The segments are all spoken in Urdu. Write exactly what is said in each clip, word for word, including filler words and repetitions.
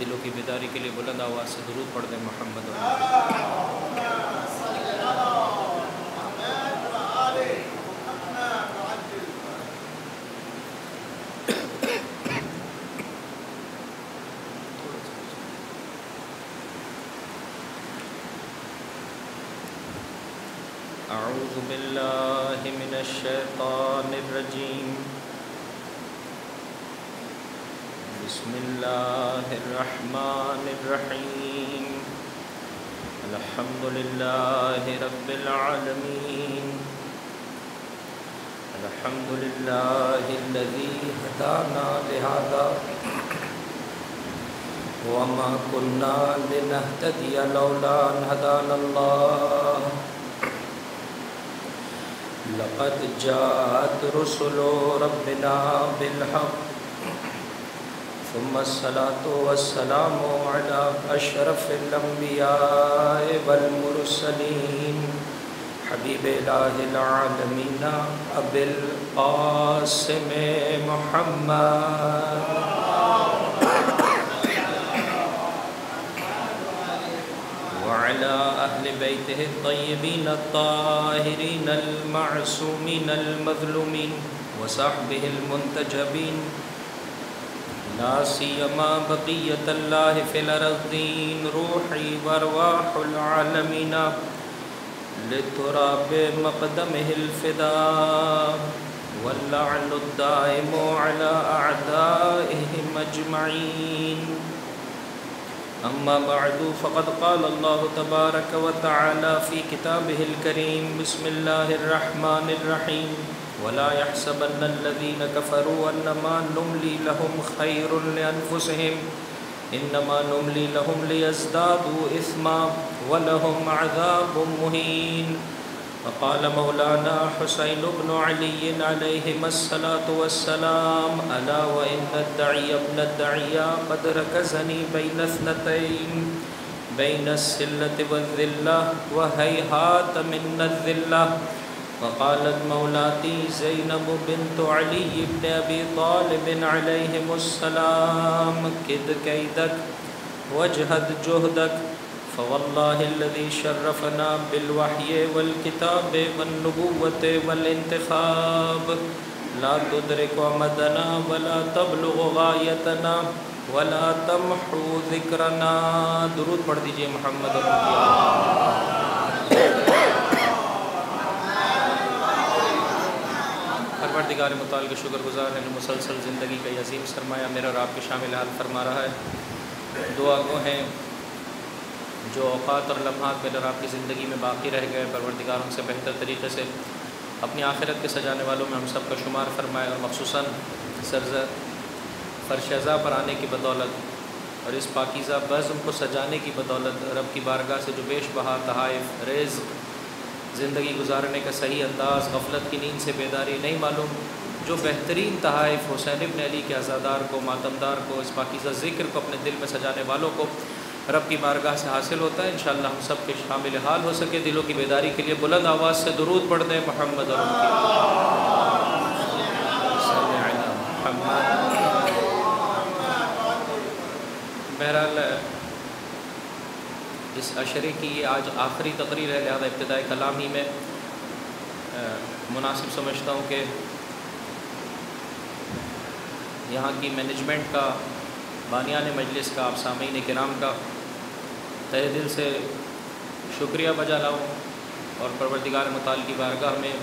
دلوں کی بیداری کے لیے بلند آواز سے درود پڑھ دیں محمد اور اعوذ باللہ من الشیطان الرجیم بسم اللہ الرحمن الرحیم الحمد للہ رب العالمین الحمد للہ الذی ہدانا لہذا وما كنا لنهتدي لولا ان هدانا الله لقد جاءت رسل ربنا بالحق ثم الصلاة والسلام على أشرف الأنبياء والمرسلين حبيب إله العالمين أبي القاسم محمد وعلى أهل بيته الطيبين الطاهرين المعصومين المظلومين وصحبه المنتجبين لا سيما بقية الله في الأرضين روحي وأرواح العالمين لتراب مقدمه الفداء واللعن الدائم على أعدائهم أجمعين أما بعد فقد قال الله تبارك وتعالى في كتابه الكريم بسم الله الرحمن الرحيم ولا يحسبن الذين كفروا أنما نملي لهم خير لأنفسهم إنما نملي لهم ليزدادوا إثما ولهم عذاب مهين وقال مولانا حسين بن علي عليهما الصلاة والسلام ألا وإن الداعي ابن الداعي قد ركزني بين اثنتين بين السلة والذلة وهيهات من الذلة وقالت مولاتي زينب بنت علي بن أبي طالب عليهم السلام كد كيدك واجهد جهدك فوالله الذي شرفنا بالوحي والكتاب والنبوة والانتخاب لا تدرك أمدنا ولا تبلغ غايتنا ولا تمحو ذكرنا درود پڑھ دیجئے محمد پروردگار متعال کے شکر گزار ہیں مسلسل زندگی کا عظیم سرمایہ میرا اور آپ کے شامل حال فرما رہا ہے. دعا گو ہیں جو اوقات اور لمحات میرے اور آپ کی زندگی میں باقی رہ گئے پروردگار ان سے بہتر طریقے سے اپنی آخرت کے سجانے والوں میں ہم سب کا شمار فرمائے اور مخصوصاً سرزد فرش ازا پر آنے کی بدولت اور اس پاکیزہ بزم کو سجانے کی بدولت رب کی بارگاہ سے جو بیش بہا تحائف رزق زندگی گزارنے کا صحیح انداز غفلت کی نیند سے بیداری نہیں معلوم جو بہترین تحائف حسین ابن علی کے عزادار کو ماتمدار کو اس پاکیزہ ذکر کو اپنے دل میں سجانے والوں کو رب کی بارگاہ سے حاصل ہوتا ہے. انشاءاللہ ہم سب کے شامل حال ہو سکے. دلوں کی بیداری کے لیے بلند آواز سے درود پڑھ دیں محمد اور ان کی بہرحال اس عشرے کی یہ آج آخری تقریر ہے لہذا ابتدائی کلام ہی میں مناسب سمجھتا ہوں کہ یہاں کی مینجمنٹ کا بانیان مجلس کا آپ سامعین کرام کا تہہ دل سے شکریہ بجا لاؤں اور پروردگار متعال کی بارگاہ میں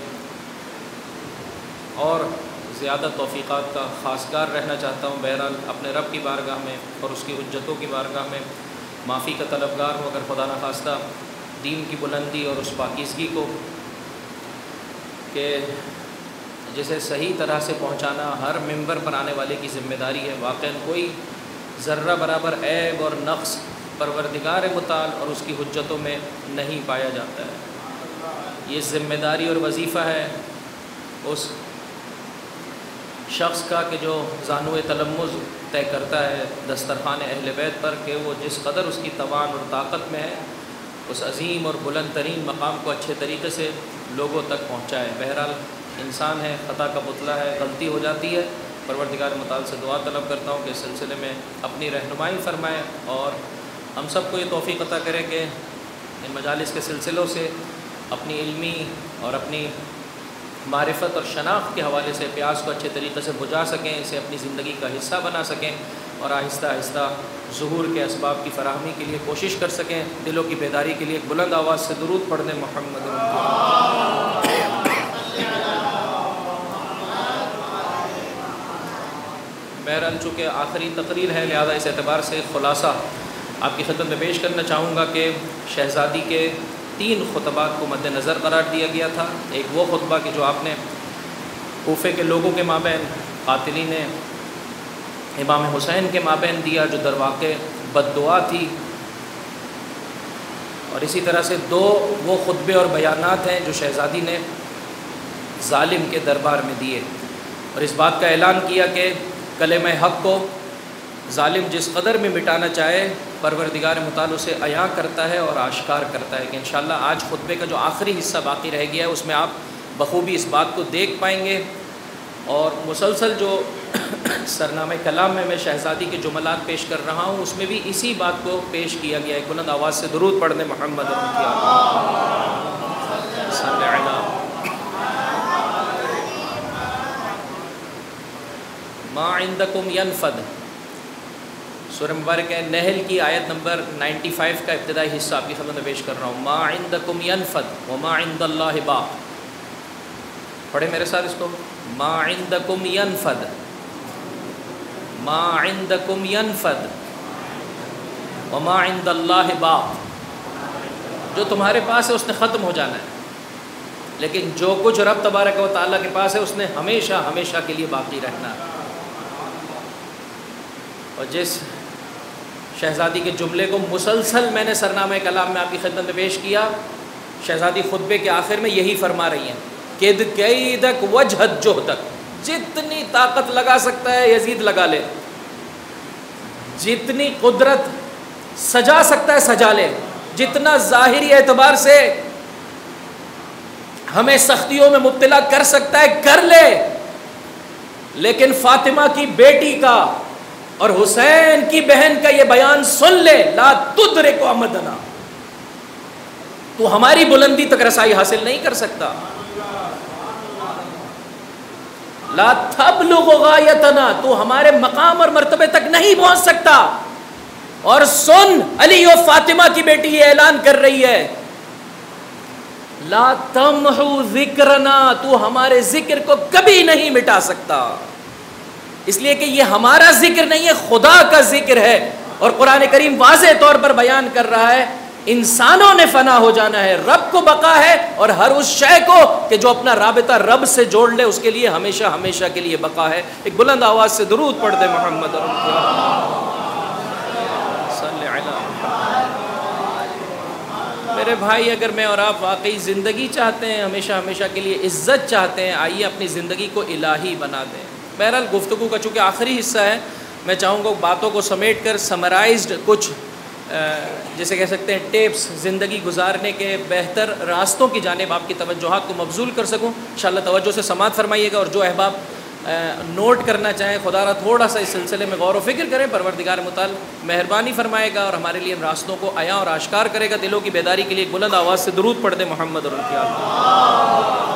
اور زیادہ توفیقات کا خاصگار رہنا چاہتا ہوں. بہرحال اپنے رب کی بارگاہ میں اور اس کی حجتوں کی بارگاہ میں معافی کا طلبگار ہوں اگر خدا نخواستہ دین کی بلندی اور اس پاکیزگی کو کہ جسے صحیح طرح سے پہنچانا ہر ممبر پر آنے والے کی ذمہ داری ہے. واقعاً کوئی ذرہ برابر عیب اور نقص پروردگار متعال اور اس کی حجتوں میں نہیں پایا جاتا ہے. یہ ذمہ داری اور وظیفہ ہے اس شخص کا کہ جو زانو تلمذ طے کرتا ہے دسترخوان اہل بیت پر کہ وہ جس قدر اس کی توان اور طاقت میں ہے اس عظیم اور بلند ترین مقام کو اچھے طریقے سے لوگوں تک پہنچائے. بہرحال انسان ہے، خطا کا پتلا ہے، غلطی ہو جاتی ہے، پروردگار متعال سے دعا طلب کرتا ہوں کہ اس سلسلے میں اپنی رہنمائی فرمائے اور ہم سب کو یہ توفیق عطا کرے کہ ان مجالس کے سلسلوں سے اپنی علمی اور اپنی معرفت اور شناخت کے حوالے سے پیاس کو اچھے طریقے سے بجھا سکیں، اسے اپنی زندگی کا حصہ بنا سکیں اور آہستہ آہستہ ظہور کے اسباب کی فراہمی کے لیے کوشش کر سکیں، دلوں کی بیداری کے لیے ایک بلند آواز سے درود پڑھ دیں محمد بہرحال چونکہ آخری تقریر ہے لہذا اس اعتبار سے خلاصہ آپ کی خدمت میں پیش کرنا چاہوں گا کہ شہزادی کے تین خطبات کو مد نظر قرار دیا گیا تھا۔ ایک وہ خطبہ کہ جو آپ نے کوفے کے لوگوں کے مابین قاتلین امام حسین کے مابین دیا جو در واقع بد دعا تھی، اور اسی طرح سے دو وہ خطبے اور بیانات ہیں جو شہزادی نے ظالم کے دربار میں دیے اور اس بات کا اعلان کیا کہ کلمہ حق کو ظالم جس قدر میں مٹانا چاہے پروردگار متعال اسے عیاں کرتا ہے اور آشکار کرتا ہے کہ انشاءاللہ آج خطبے کا جو آخری حصہ باقی رہ گیا ہے اس میں آپ بخوبی اس بات کو دیکھ پائیں گے، اور مسلسل جو سرنامہ کلام میں میں شہزادی کے جملات پیش کر رہا ہوں اس میں بھی اسی بات کو پیش کیا گیا ہے۔ ایک بلند آواز سے درود پڑھ دیں محمد صلی علی ما عندکم ینفد، سورہ مبارک ہے نحل کی آیت نمبر پچانوے کا ابتدائی حصہ آپ کی خدمت میں پیش کر رہا ہوں۔ ما عندکم ینفد وما عند اللہ باق، پڑھیں میرے ساتھ اس کو، ما عندکم ینفد ما عندکم ینفد وما عند اللہ باق، جو تمہارے پاس ہے اس نے ختم ہو جانا ہے، لیکن جو کچھ رب تبارک و تعالیٰ کے پاس ہے اس نے ہمیشہ ہمیشہ کے لیے باقی رہنا ہے۔ اور جس شہزادی کے جملے کو مسلسل میں نے سرنامہ کلام میں آپ کی خدمت میں پیش کیا، شہزادی خطبے کے آخر میں یہی فرما رہی ہیں کد کیدک وجہت جہدک، جتنی طاقت لگا سکتا ہے یزید لگا لے، جتنی قدرت سجا سکتا ہے سجا لے، جتنا ظاہری اعتبار سے ہمیں سختیوں میں مبتلا کر سکتا ہے کر لے، لیکن فاطمہ کی بیٹی کا اور حسین کی بہن کا یہ بیان سن لے، لا تدرک امدنا، تو ہماری بلندی تک رسائی حاصل نہیں کر سکتا، لا تبلغ غایتنا، تو ہمارے مقام اور مرتبے تک نہیں پہنچ سکتا۔ اور سن، علی و فاطمہ کی بیٹی یہ اعلان کر رہی ہے، لا تمحو ذکرنا، تو ہمارے ذکر کو کبھی نہیں مٹا سکتا، اس لیے کہ یہ ہمارا ذکر نہیں ہے، خدا کا ذکر ہے۔ اور قرآن کریم واضح طور پر بیان کر رہا ہے انسانوں نے فنا ہو جانا ہے، رب کو بقا ہے، اور ہر اس شے کو کہ جو اپنا رابطہ رب سے جوڑ لے اس کے لیے ہمیشہ ہمیشہ کے لیے بقا ہے۔ ایک بلند آواز سے درود پڑھ دے محمد صلی علی محمد۔ میرے بھائی، اگر میں اور آپ واقعی زندگی چاہتے ہیں، ہمیشہ ہمیشہ کے لیے عزت چاہتے ہیں، آئیے اپنی زندگی کو الہی بنا دیں۔ بہرحال گفتگو کا چونکہ آخری حصہ ہے، میں چاہوں گا باتوں کو سمیٹ کر سمرائزڈ کچھ جیسے کہہ سکتے ہیں ٹیپس زندگی گزارنے کے بہتر راستوں کی جانب آپ کی توجہات کو مبذول کر سکوں۔ انشاءاللہ توجہ سے سماعت فرمائیے گا، اور جو احباب نوٹ کرنا چاہیں خدا را تھوڑا سا اس سلسلے میں غور و فکر کریں، پروردگار متعال مہربانی فرمائے گا اور ہمارے لیے ان راستوں کو عیاں اور آشکار کرے گا۔ دلوں کی بیداری کے لیے ایک بلند آواز سے درود پڑھ دیں محمد اور ان کی آل۔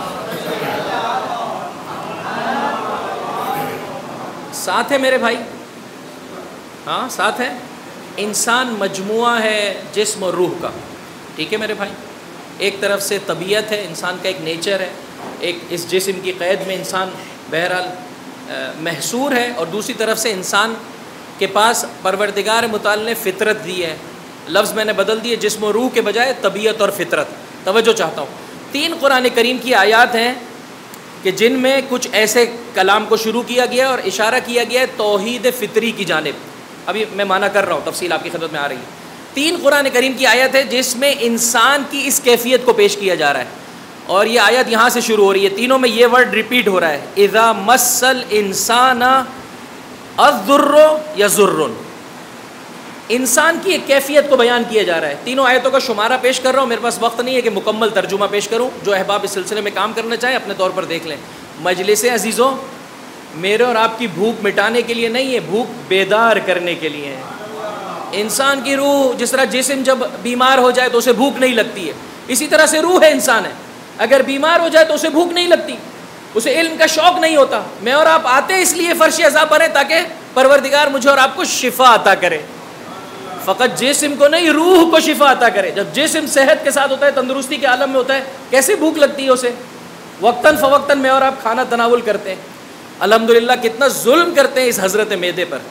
ساتھ ہے میرے بھائی، ہاں ساتھ ہے، انسان مجموعہ ہے جسم اور روح کا، ٹھیک ہے میرے بھائی۔ ایک طرف سے طبیعت ہے، انسان کا ایک نیچر ہے، ایک اس جسم کی قید میں انسان بہرحال محصور ہے، اور دوسری طرف سے انسان کے پاس پروردگار متعال نے فطرت دی ہے۔ لفظ میں نے بدل دیے، جسم و روح کے بجائے طبیعت اور فطرت۔ توجہ چاہتا ہوں، تین قرآن کریم کی آیات ہیں کہ جن میں کچھ ایسے کلام کو شروع کیا گیا اور اشارہ کیا گیا ہے توحید فطری کی جانب۔ ابھی میں معنی کر رہا ہوں، تفصیل آپ کی خدمت میں آ رہی ہے۔ تین قرآن کریم کی آیت ہے جس میں انسان کی اس کیفیت کو پیش کیا جا رہا ہے، اور یہ آیت یہاں سے شروع ہو رہی ہے، تینوں میں یہ ورڈ ریپیٹ ہو رہا ہے، اذا مس الانسان الضر یضر۔ انسان کی ایک کیفیت کو بیان کیا جا رہا ہے۔ تینوں آیتوں کا شمارہ پیش کر رہا ہوں، میرے پاس وقت نہیں ہے کہ مکمل ترجمہ پیش کروں، جو احباب اس سلسلے میں کام کرنا چاہیں اپنے طور پر دیکھ لیں۔ مجلس عزیزوں، میرے اور آپ کی بھوک مٹانے کے لیے نہیں ہے، بھوک بیدار کرنے کے لیے ہے۔ انسان کی روح جس طرح جسم جب بیمار ہو جائے تو اسے بھوک نہیں لگتی ہے، اسی طرح سے روح ہے انسان ہے، اگر بیمار ہو جائے تو اسے بھوک نہیں لگتی، اسے علم کا شوق نہیں ہوتا۔ میں اور آپ آتے اس لیے فرش عذاب پر ہیں تاکہ پروردگار مجھے اور آپ کو شفا عطا کرے، فقط جسم کو نہیں، روح کو شفا عطا کرے۔ جب جسم صحت کے ساتھ ہوتا ہے، تندرستی کے عالم میں ہوتا ہے، کیسے بھوک لگتی ہے اسے؟ وقتاً فوقتاً میں اور آپ کھانا تناول کرتے ہیں، الحمدللہ کتنا ظلم کرتے ہیں اس حضرت معدے پر۔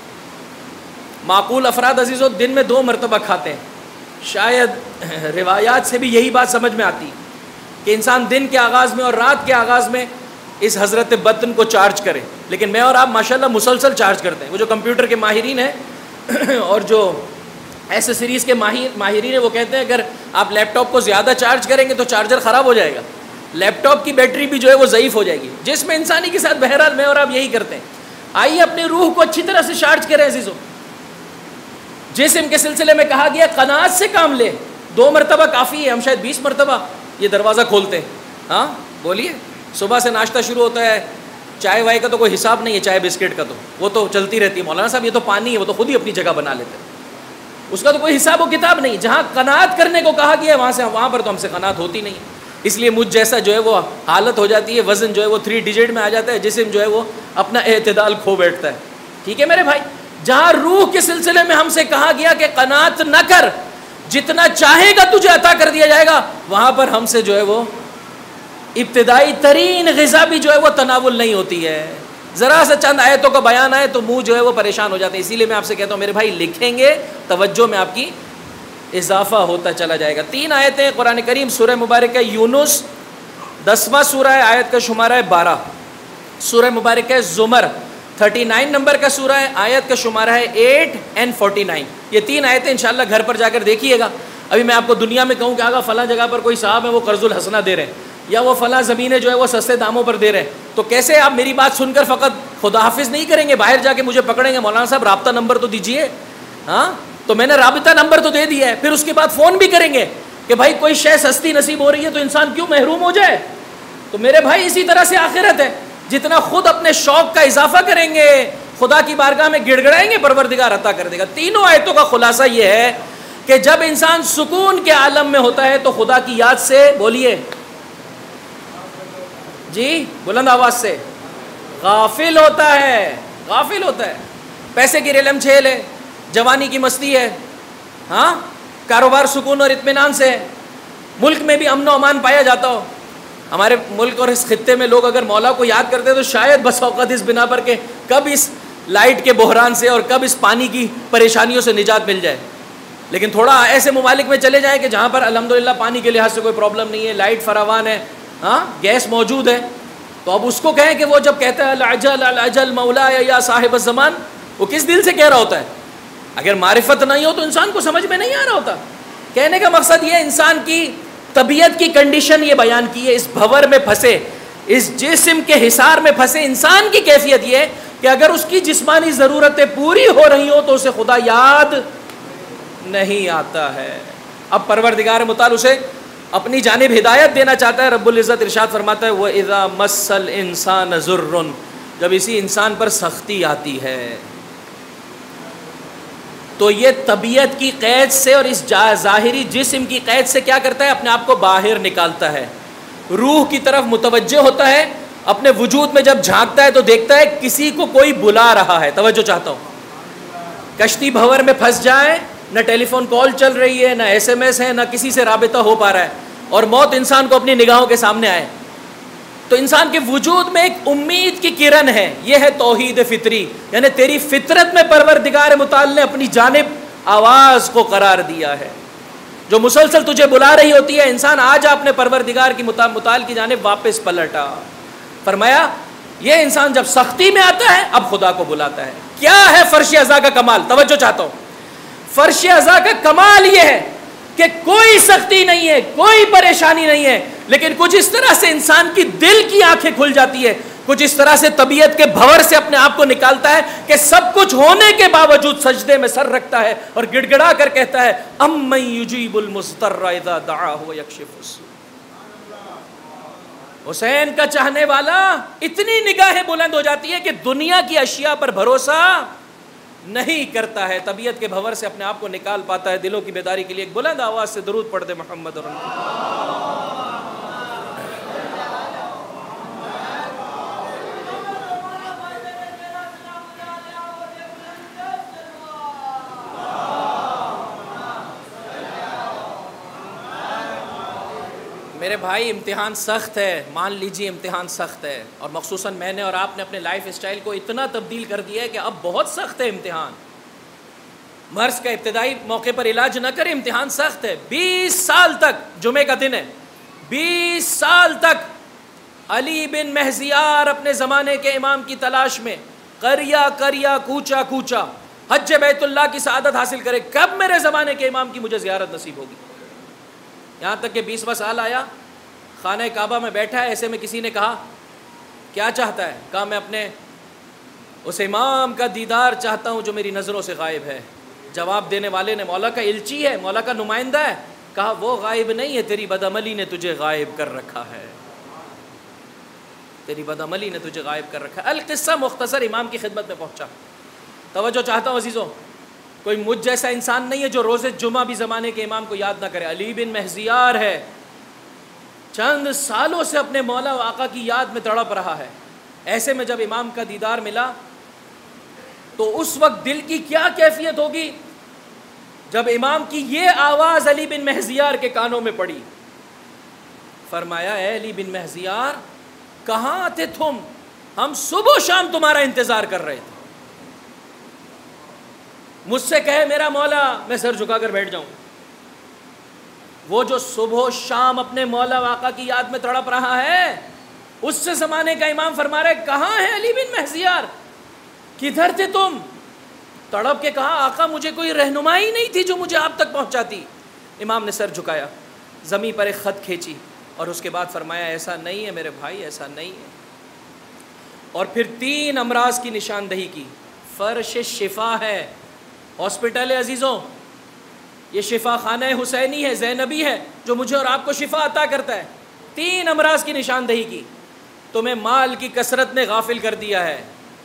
معقول افراد عزیزو دن میں دو مرتبہ کھاتے ہیں، شاید روایات سے بھی یہی بات سمجھ میں آتی کہ انسان دن کے آغاز میں اور رات کے آغاز میں اس حضرت بطن کو چارج کرے، لیکن میں اور آپ ماشاءاللہ مسلسل چارج کرتے ہیں۔ وہ جو کمپیوٹر کے ماہرین ہیں اور جو ایسیسریز کے ماہر ماہرین ہیں وہ کہتے ہیں اگر آپ لیپ ٹاپ کو زیادہ چارج کریں گے تو چارجر خراب ہو جائے گا، لیپ ٹاپ کی بیٹری بھی جو ہے وہ ضعیف ہو جائے گی۔ جس میں انسانی کے ساتھ بہرحال میں اور آپ یہی کرتے ہیں۔ آئیے اپنی روح کو اچھی طرح سے چارج کریں عزیزو۔ جسم کے سلسلے میں کہا گیا قناعت سے کام لے، دو مرتبہ کافی ہے، ہم شاید بیس مرتبہ یہ دروازہ کھولتے ہیں۔ ہاں بولیے، صبح سے ناشتہ شروع ہوتا ہے، چائے وائے کا تو کوئی حساب نہیں ہے، چائے بسکٹ کا تو وہ تو چلتی رہتی ہے، مولانا صاحب یہ تو پانی ہے، وہ تو خود ہی اپنی جگہ بنا لیتے ہیں، اس کا تو کوئی حساب و کتاب نہیں۔ جہاں قناعت کرنے کو کہا گیا وہاں سے وہاں پر تو ہم سے قناعت ہوتی نہیں، اس لیے مجھ جیسا جو ہے وہ حالت ہو جاتی ہے، وزن جو ہے وہ تھری ڈیجٹ میں آ جاتا ہے، جسم جو ہے وہ اپنا اعتدال کھو بیٹھتا ہے۔ ٹھیک ہے میرے بھائی، جہاں روح کے سلسلے میں ہم سے کہا گیا کہ قناعت نہ کر، جتنا چاہے گا تجھے عطا کر دیا جائے گا، وہاں پر ہم سے جو ہے وہ ابتدائی ترین غذا بھی جو ہے وہ تناول نہیں ہوتی ہے۔ ذرا سا چند آیتوں کا بیان آئے تو منہ جو ہے وہ پریشان ہو جاتے ہیں۔ اسی لیے میں آپ سے کہتا ہوں میرے بھائی لکھیں گے توجہ میں آپ کی اضافہ ہوتا چلا جائے گا۔ تین آیتیں قرآن کریم، سورہ مبارکہ یونس دسواں سورہ ہے، آیت کا شمارہ ہے بارہ، سورہ مبارکہ زمر تھرٹی نائن نمبر کا سورہ ہے، آیت کا شمارہ ہے ایٹ اینڈ فورٹی نائن۔ یہ تین آیتیں انشاءاللہ گھر پر جا کر دیکھیے گا۔ ابھی میں آپ کو دنیا میں کہوں کہ آگا فلاں جگہ پر کوئی صاحب ہے وہ قرض الحسنہ دے رہے ہیں، یا وہ فلاں زمینیں جو ہے وہ سستے داموں پر دے رہے ہیں، تو کیسے آپ میری بات سن کر فقط خدا حافظ نہیں کریں گے، باہر جا کے مجھے پکڑیں گے، مولانا صاحب رابطہ نمبر تو دیجئے۔ ہاں تو میں نے رابطہ نمبر تو دے دیا ہے، پھر اس کے بعد فون بھی کریں گے کہ بھائی کوئی شے سستی نصیب ہو رہی ہے تو انسان کیوں محروم ہو جائے۔ تو میرے بھائی اسی طرح سے آخرت ہے، جتنا خود اپنے شوق کا اضافہ کریں گے، خدا کی بارگاہ میں گڑ گڑائیں گے، پروردگار عطا کر دے گا۔ تینوں آیتوں کا خلاصہ یہ ہے کہ جب انسان سکون کے عالم میں ہوتا ہے تو خدا کی یاد سے، بولیے جی بلند آواز سے، غافل ہوتا ہے، غافل ہوتا ہے۔ پیسے کی ریلم چھیل ہے، جوانی کی مستی ہے، ہاں کاروبار سکون اور اطمینان سے ہے، ملک میں بھی امن و امان پایا جاتا ہو۔ ہمارے ملک اور اس خطے میں لوگ اگر مولا کو یاد کرتے تو شاید بس اوقات اس بنا پر کہ کب اس لائٹ کے بحران سے اور کب اس پانی کی پریشانیوں سے نجات مل جائے، لیکن تھوڑا ایسے ممالک میں چلے جائیں کہ جہاں پر الحمدللہ پانی کے لحاظ سے کوئی پرابلم نہیں ہے، لائٹ فراوان ہے، ہاں گیس موجود ہے، تو اب اس کو کہیں کہ وہ جب کہتا ہے العجل العجل مولا یا صاحب الزمان، وہ کس دل سے کہہ رہا ہوتا ہے؟ اگر معرفت نہیں ہو تو انسان کو سمجھ میں نہیں آ رہا ہوتا۔ کہنے کا مقصد یہ انسان کی طبیعت کی کنڈیشن یہ بیان کی ہے، اس بھور میں پھنسے، اس جسم کے حصار میں پھنسے انسان کی کیفیت یہ ہے کہ اگر اس کی جسمانی ضرورتیں پوری ہو رہی ہوں تو اسے خدا یاد نہیں آتا ہے۔ اب پروردگار متعال اسے اپنی جانب ہدایت دینا چاہتا ہے۔ رب العزت ارشاد فرماتا ہے وَإِذَا مَسَّ الْإِنسَانَ ضُرٌّ، جب اسی انسان پر سختی آتی ہے تو یہ طبیعت کی قید سے اور اس ظاہری جسم کی قید سے کیا کرتا ہے؟ اپنے آپ کو باہر نکالتا ہے، روح کی طرف متوجہ ہوتا ہے، اپنے وجود میں جب جھانکتا ہے تو دیکھتا ہے کسی کو کوئی بلا رہا ہے۔ توجہ چاہتا ہوں، کشتی بھور میں پھنس جائے، نہ ٹیلی فون کال چل رہی ہے، نہ ایس ایم ایس ہے، نہ کسی سے رابطہ ہو پا رہا ہے، اور موت انسان کو اپنی نگاہوں کے سامنے آئے، تو انسان کے وجود میں ایک امید کی کرن ہے، یہ ہے توحید فطری، یعنی تیری فطرت میں پروردگار متعال نے اپنی جانب آواز کو قرار دیا ہے جو مسلسل تجھے بلا رہی ہوتی ہے، انسان آج اپنے پروردگار کی متعال کی جانب واپس پلٹا۔ فرمایا یہ انسان جب سختی میں آتا ہے اب خدا کو بلاتا ہے۔ کیا ہے فرش عزا کا کمال؟ توجہ چاہتا ہوں، فرش عزا کا کمال یہ ہے کہ کوئی سختی نہیں ہے، کوئی پریشانی نہیں ہے، لیکن کچھ اس طرح سے انسان کی دل کی آنکھیں کھل جاتی ہے، کچھ اس طرح سے طبیعت کے بھور سے اپنے آپ کو نکالتا ہے کہ سب کچھ ہونے کے باوجود سجدے میں سر رکھتا ہے اور گڑ گڑا کر کہتا ہے امن یجیب المضطر اذا دعاہ ویکشف السوء۔ حسین کا چاہنے والا اتنی نگاہیں بلند ہو جاتی ہے کہ دنیا کی اشیاء پر بھروسہ نہیں کرتا ہے، طبیعت کے بھنور سے اپنے آپ کو نکال پاتا ہے، دلوں کی بیداری کے لیے ایک بلند آواز سے درود پڑھ دے محمد اور میرے بھائی امتحان سخت ہے، مان لیجیے امتحان سخت ہے، اور مخصوصاً میں نے اور آپ نے اپنے لائف اسٹائل کو اتنا تبدیل کر دیا ہے کہ اب بہت سخت ہے امتحان۔ مرض کا ابتدائی موقع پر علاج نہ کرے، امتحان سخت ہے۔ بیس سال تک، جمعے کا دن ہے، بیس سال تک علی بن مہزیار اپنے زمانے کے امام کی تلاش میں قریا قریا کوچا کوچا حج بیت اللہ کی سعادت حاصل کرے، کب میرے زمانے کے امام کی مجھے زیارت نصیب ہوگی۔ یہاں تک کہ بیسواں سال آیا، خانہ کعبہ میں بیٹھا ہے، ایسے میں کسی نے کہا کیا چاہتا ہے؟ کہا میں اپنے اس امام کا دیدار چاہتا ہوں جو میری نظروں سے غائب ہے۔ جواب دینے والے نے مولا کا الچی ہے، مولا کا نمائندہ ہے، کہا وہ غائب نہیں ہے، تیری بدعملی نے تجھے غائب کر رکھا ہے، تیری بدعملی نے تجھے غائب کر رکھا ہے۔ القصہ مختصر امام کی خدمت میں پہنچا۔ توجہ چاہتا ہوں عزیزوں، کوئی مجھ جیسا انسان نہیں ہے جو روز جمعہ بھی زمانے کے امام کو یاد نہ کرے۔ علی بن مہزیار ہے، چند سالوں سے اپنے مولا و آقا کی یاد میں تڑپ رہا ہے۔ ایسے میں جب امام کا دیدار ملا تو اس وقت دل کی کیا کیفیت ہوگی جب امام کی یہ آواز علی بن مہزیار کے کانوں میں پڑی۔ فرمایا اے علی بن مہزیار، کہاں تھے تم؟ ہم صبح و شام تمہارا انتظار کر رہے تھے۔ مجھ سے کہے میرا مولا، میں سر جھکا کر بیٹھ جاؤں۔ وہ جو صبح و شام اپنے مولا آقا کی یاد میں تڑپ رہا ہے، اس سے زمانے کا امام فرما رہے کہاں ہے علی بن مہزیار، کدھر تھے تم؟ تڑپ کے کہا آقا مجھے کوئی رہنمائی نہیں تھی جو مجھے آپ تک پہنچاتی۔ امام نے سر جھکایا، زمین پر ایک خط کھینچی اور اس کے بعد فرمایا ایسا نہیں ہے میرے بھائی، ایسا نہیں ہے۔ اور پھر تین امراض کی نشاندہی کی۔ فرش شفا ہے، ہاسپٹل ہے عزیزوں، یہ شفا خانہ حسینی ہے، زینبی ہے، جو مجھے اور آپ کو شفا عطا کرتا ہے۔ تین امراض کی نشاندہی کی۔ تمہیں مال کی کثرت نے غافل کر دیا ہے،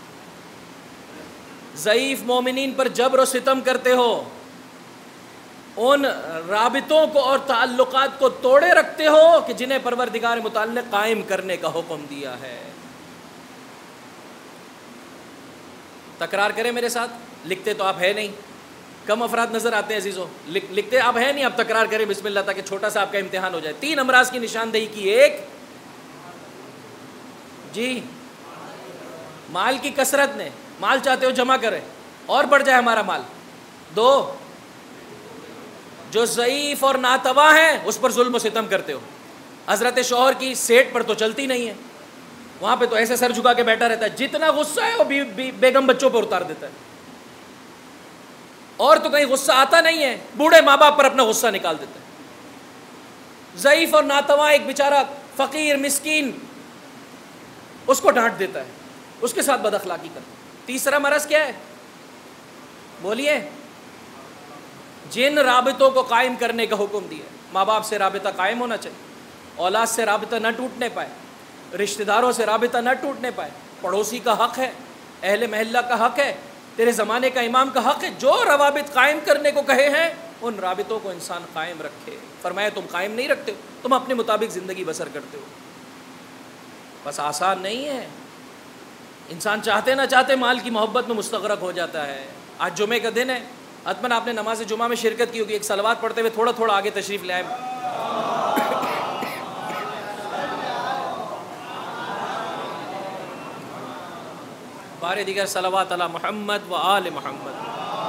ضعیف مومنین پر جبر و ستم کرتے ہو، ان رابطوں کو اور تعلقات کو توڑے رکھتے ہو کہ جنہیں پروردگار متعال نے قائم کرنے کا حکم دیا ہے۔ تکرار کریں میرے ساتھ، لکھتے تو آپ ہے نہیں، کم افراد نظر آتے ہیں عزیزوں، لکھتے آپ ہے نہیں، آپ تکرار کریں بسم اللہ تاکہ چھوٹا سا آپ کا امتحان ہو جائے۔ تین امراض کی نشاندہی کی۔ ایک، جی مال کی کثرت نے، مال چاہتے ہو جمع کریں اور بڑھ جائے ہمارا مال۔ دو، جو ضعیف اور ناتوا ہیں اس پر ظلم و ستم کرتے ہو۔ حضرت شوہر کی سیٹ پر تو چلتی نہیں ہے، وہاں پہ تو ایسے سر جھکا کے بیٹھا رہتا ہے، جتنا غصہ ہے وہ بیگم بچوں پر اتار دیتا ہے، اور تو کہیں غصہ آتا نہیں ہے، بوڑھے ماں باپ پر اپنا غصہ نکال دیتا ہے۔ ضعیف اور ناتواں ایک بیچارہ فقیر مسکین، اس کو ڈانٹ دیتا ہے، اس کے ساتھ بد اخلاقی کرتا ہے۔ تیسرا مرض کیا ہے؟ بولیے۔ جن رابطوں کو قائم کرنے کا حکم دیا، ماں باپ سے رابطہ قائم ہونا چاہیے، اولاد سے رابطہ نہ ٹوٹنے پائے، رشتہ داروں سے رابطہ نہ ٹوٹنے پائے، پڑوسی کا حق ہے، اہل محلہ کا حق ہے، تیرے زمانے کا امام کا حق ہے، جو روابط قائم کرنے کو کہے ہیں ان رابطوں کو انسان قائم رکھے۔ فرمایا تم قائم نہیں رکھتے ہو، تم اپنے مطابق زندگی بسر کرتے ہو۔ بس آسان نہیں ہے، انسان چاہتے نہ چاہتے مال کی محبت میں مستغرق ہو جاتا ہے۔ آج جمعے کا دن ہے، حتماً آپ نے نماز جمعہ میں شرکت کی ہوگی، ایک صلوات پڑھتے ہوئے تھوڑا تھوڑا آگے تشریف لے آئے۔ بارے دیگر صلوات علی محمد و آل محمد۔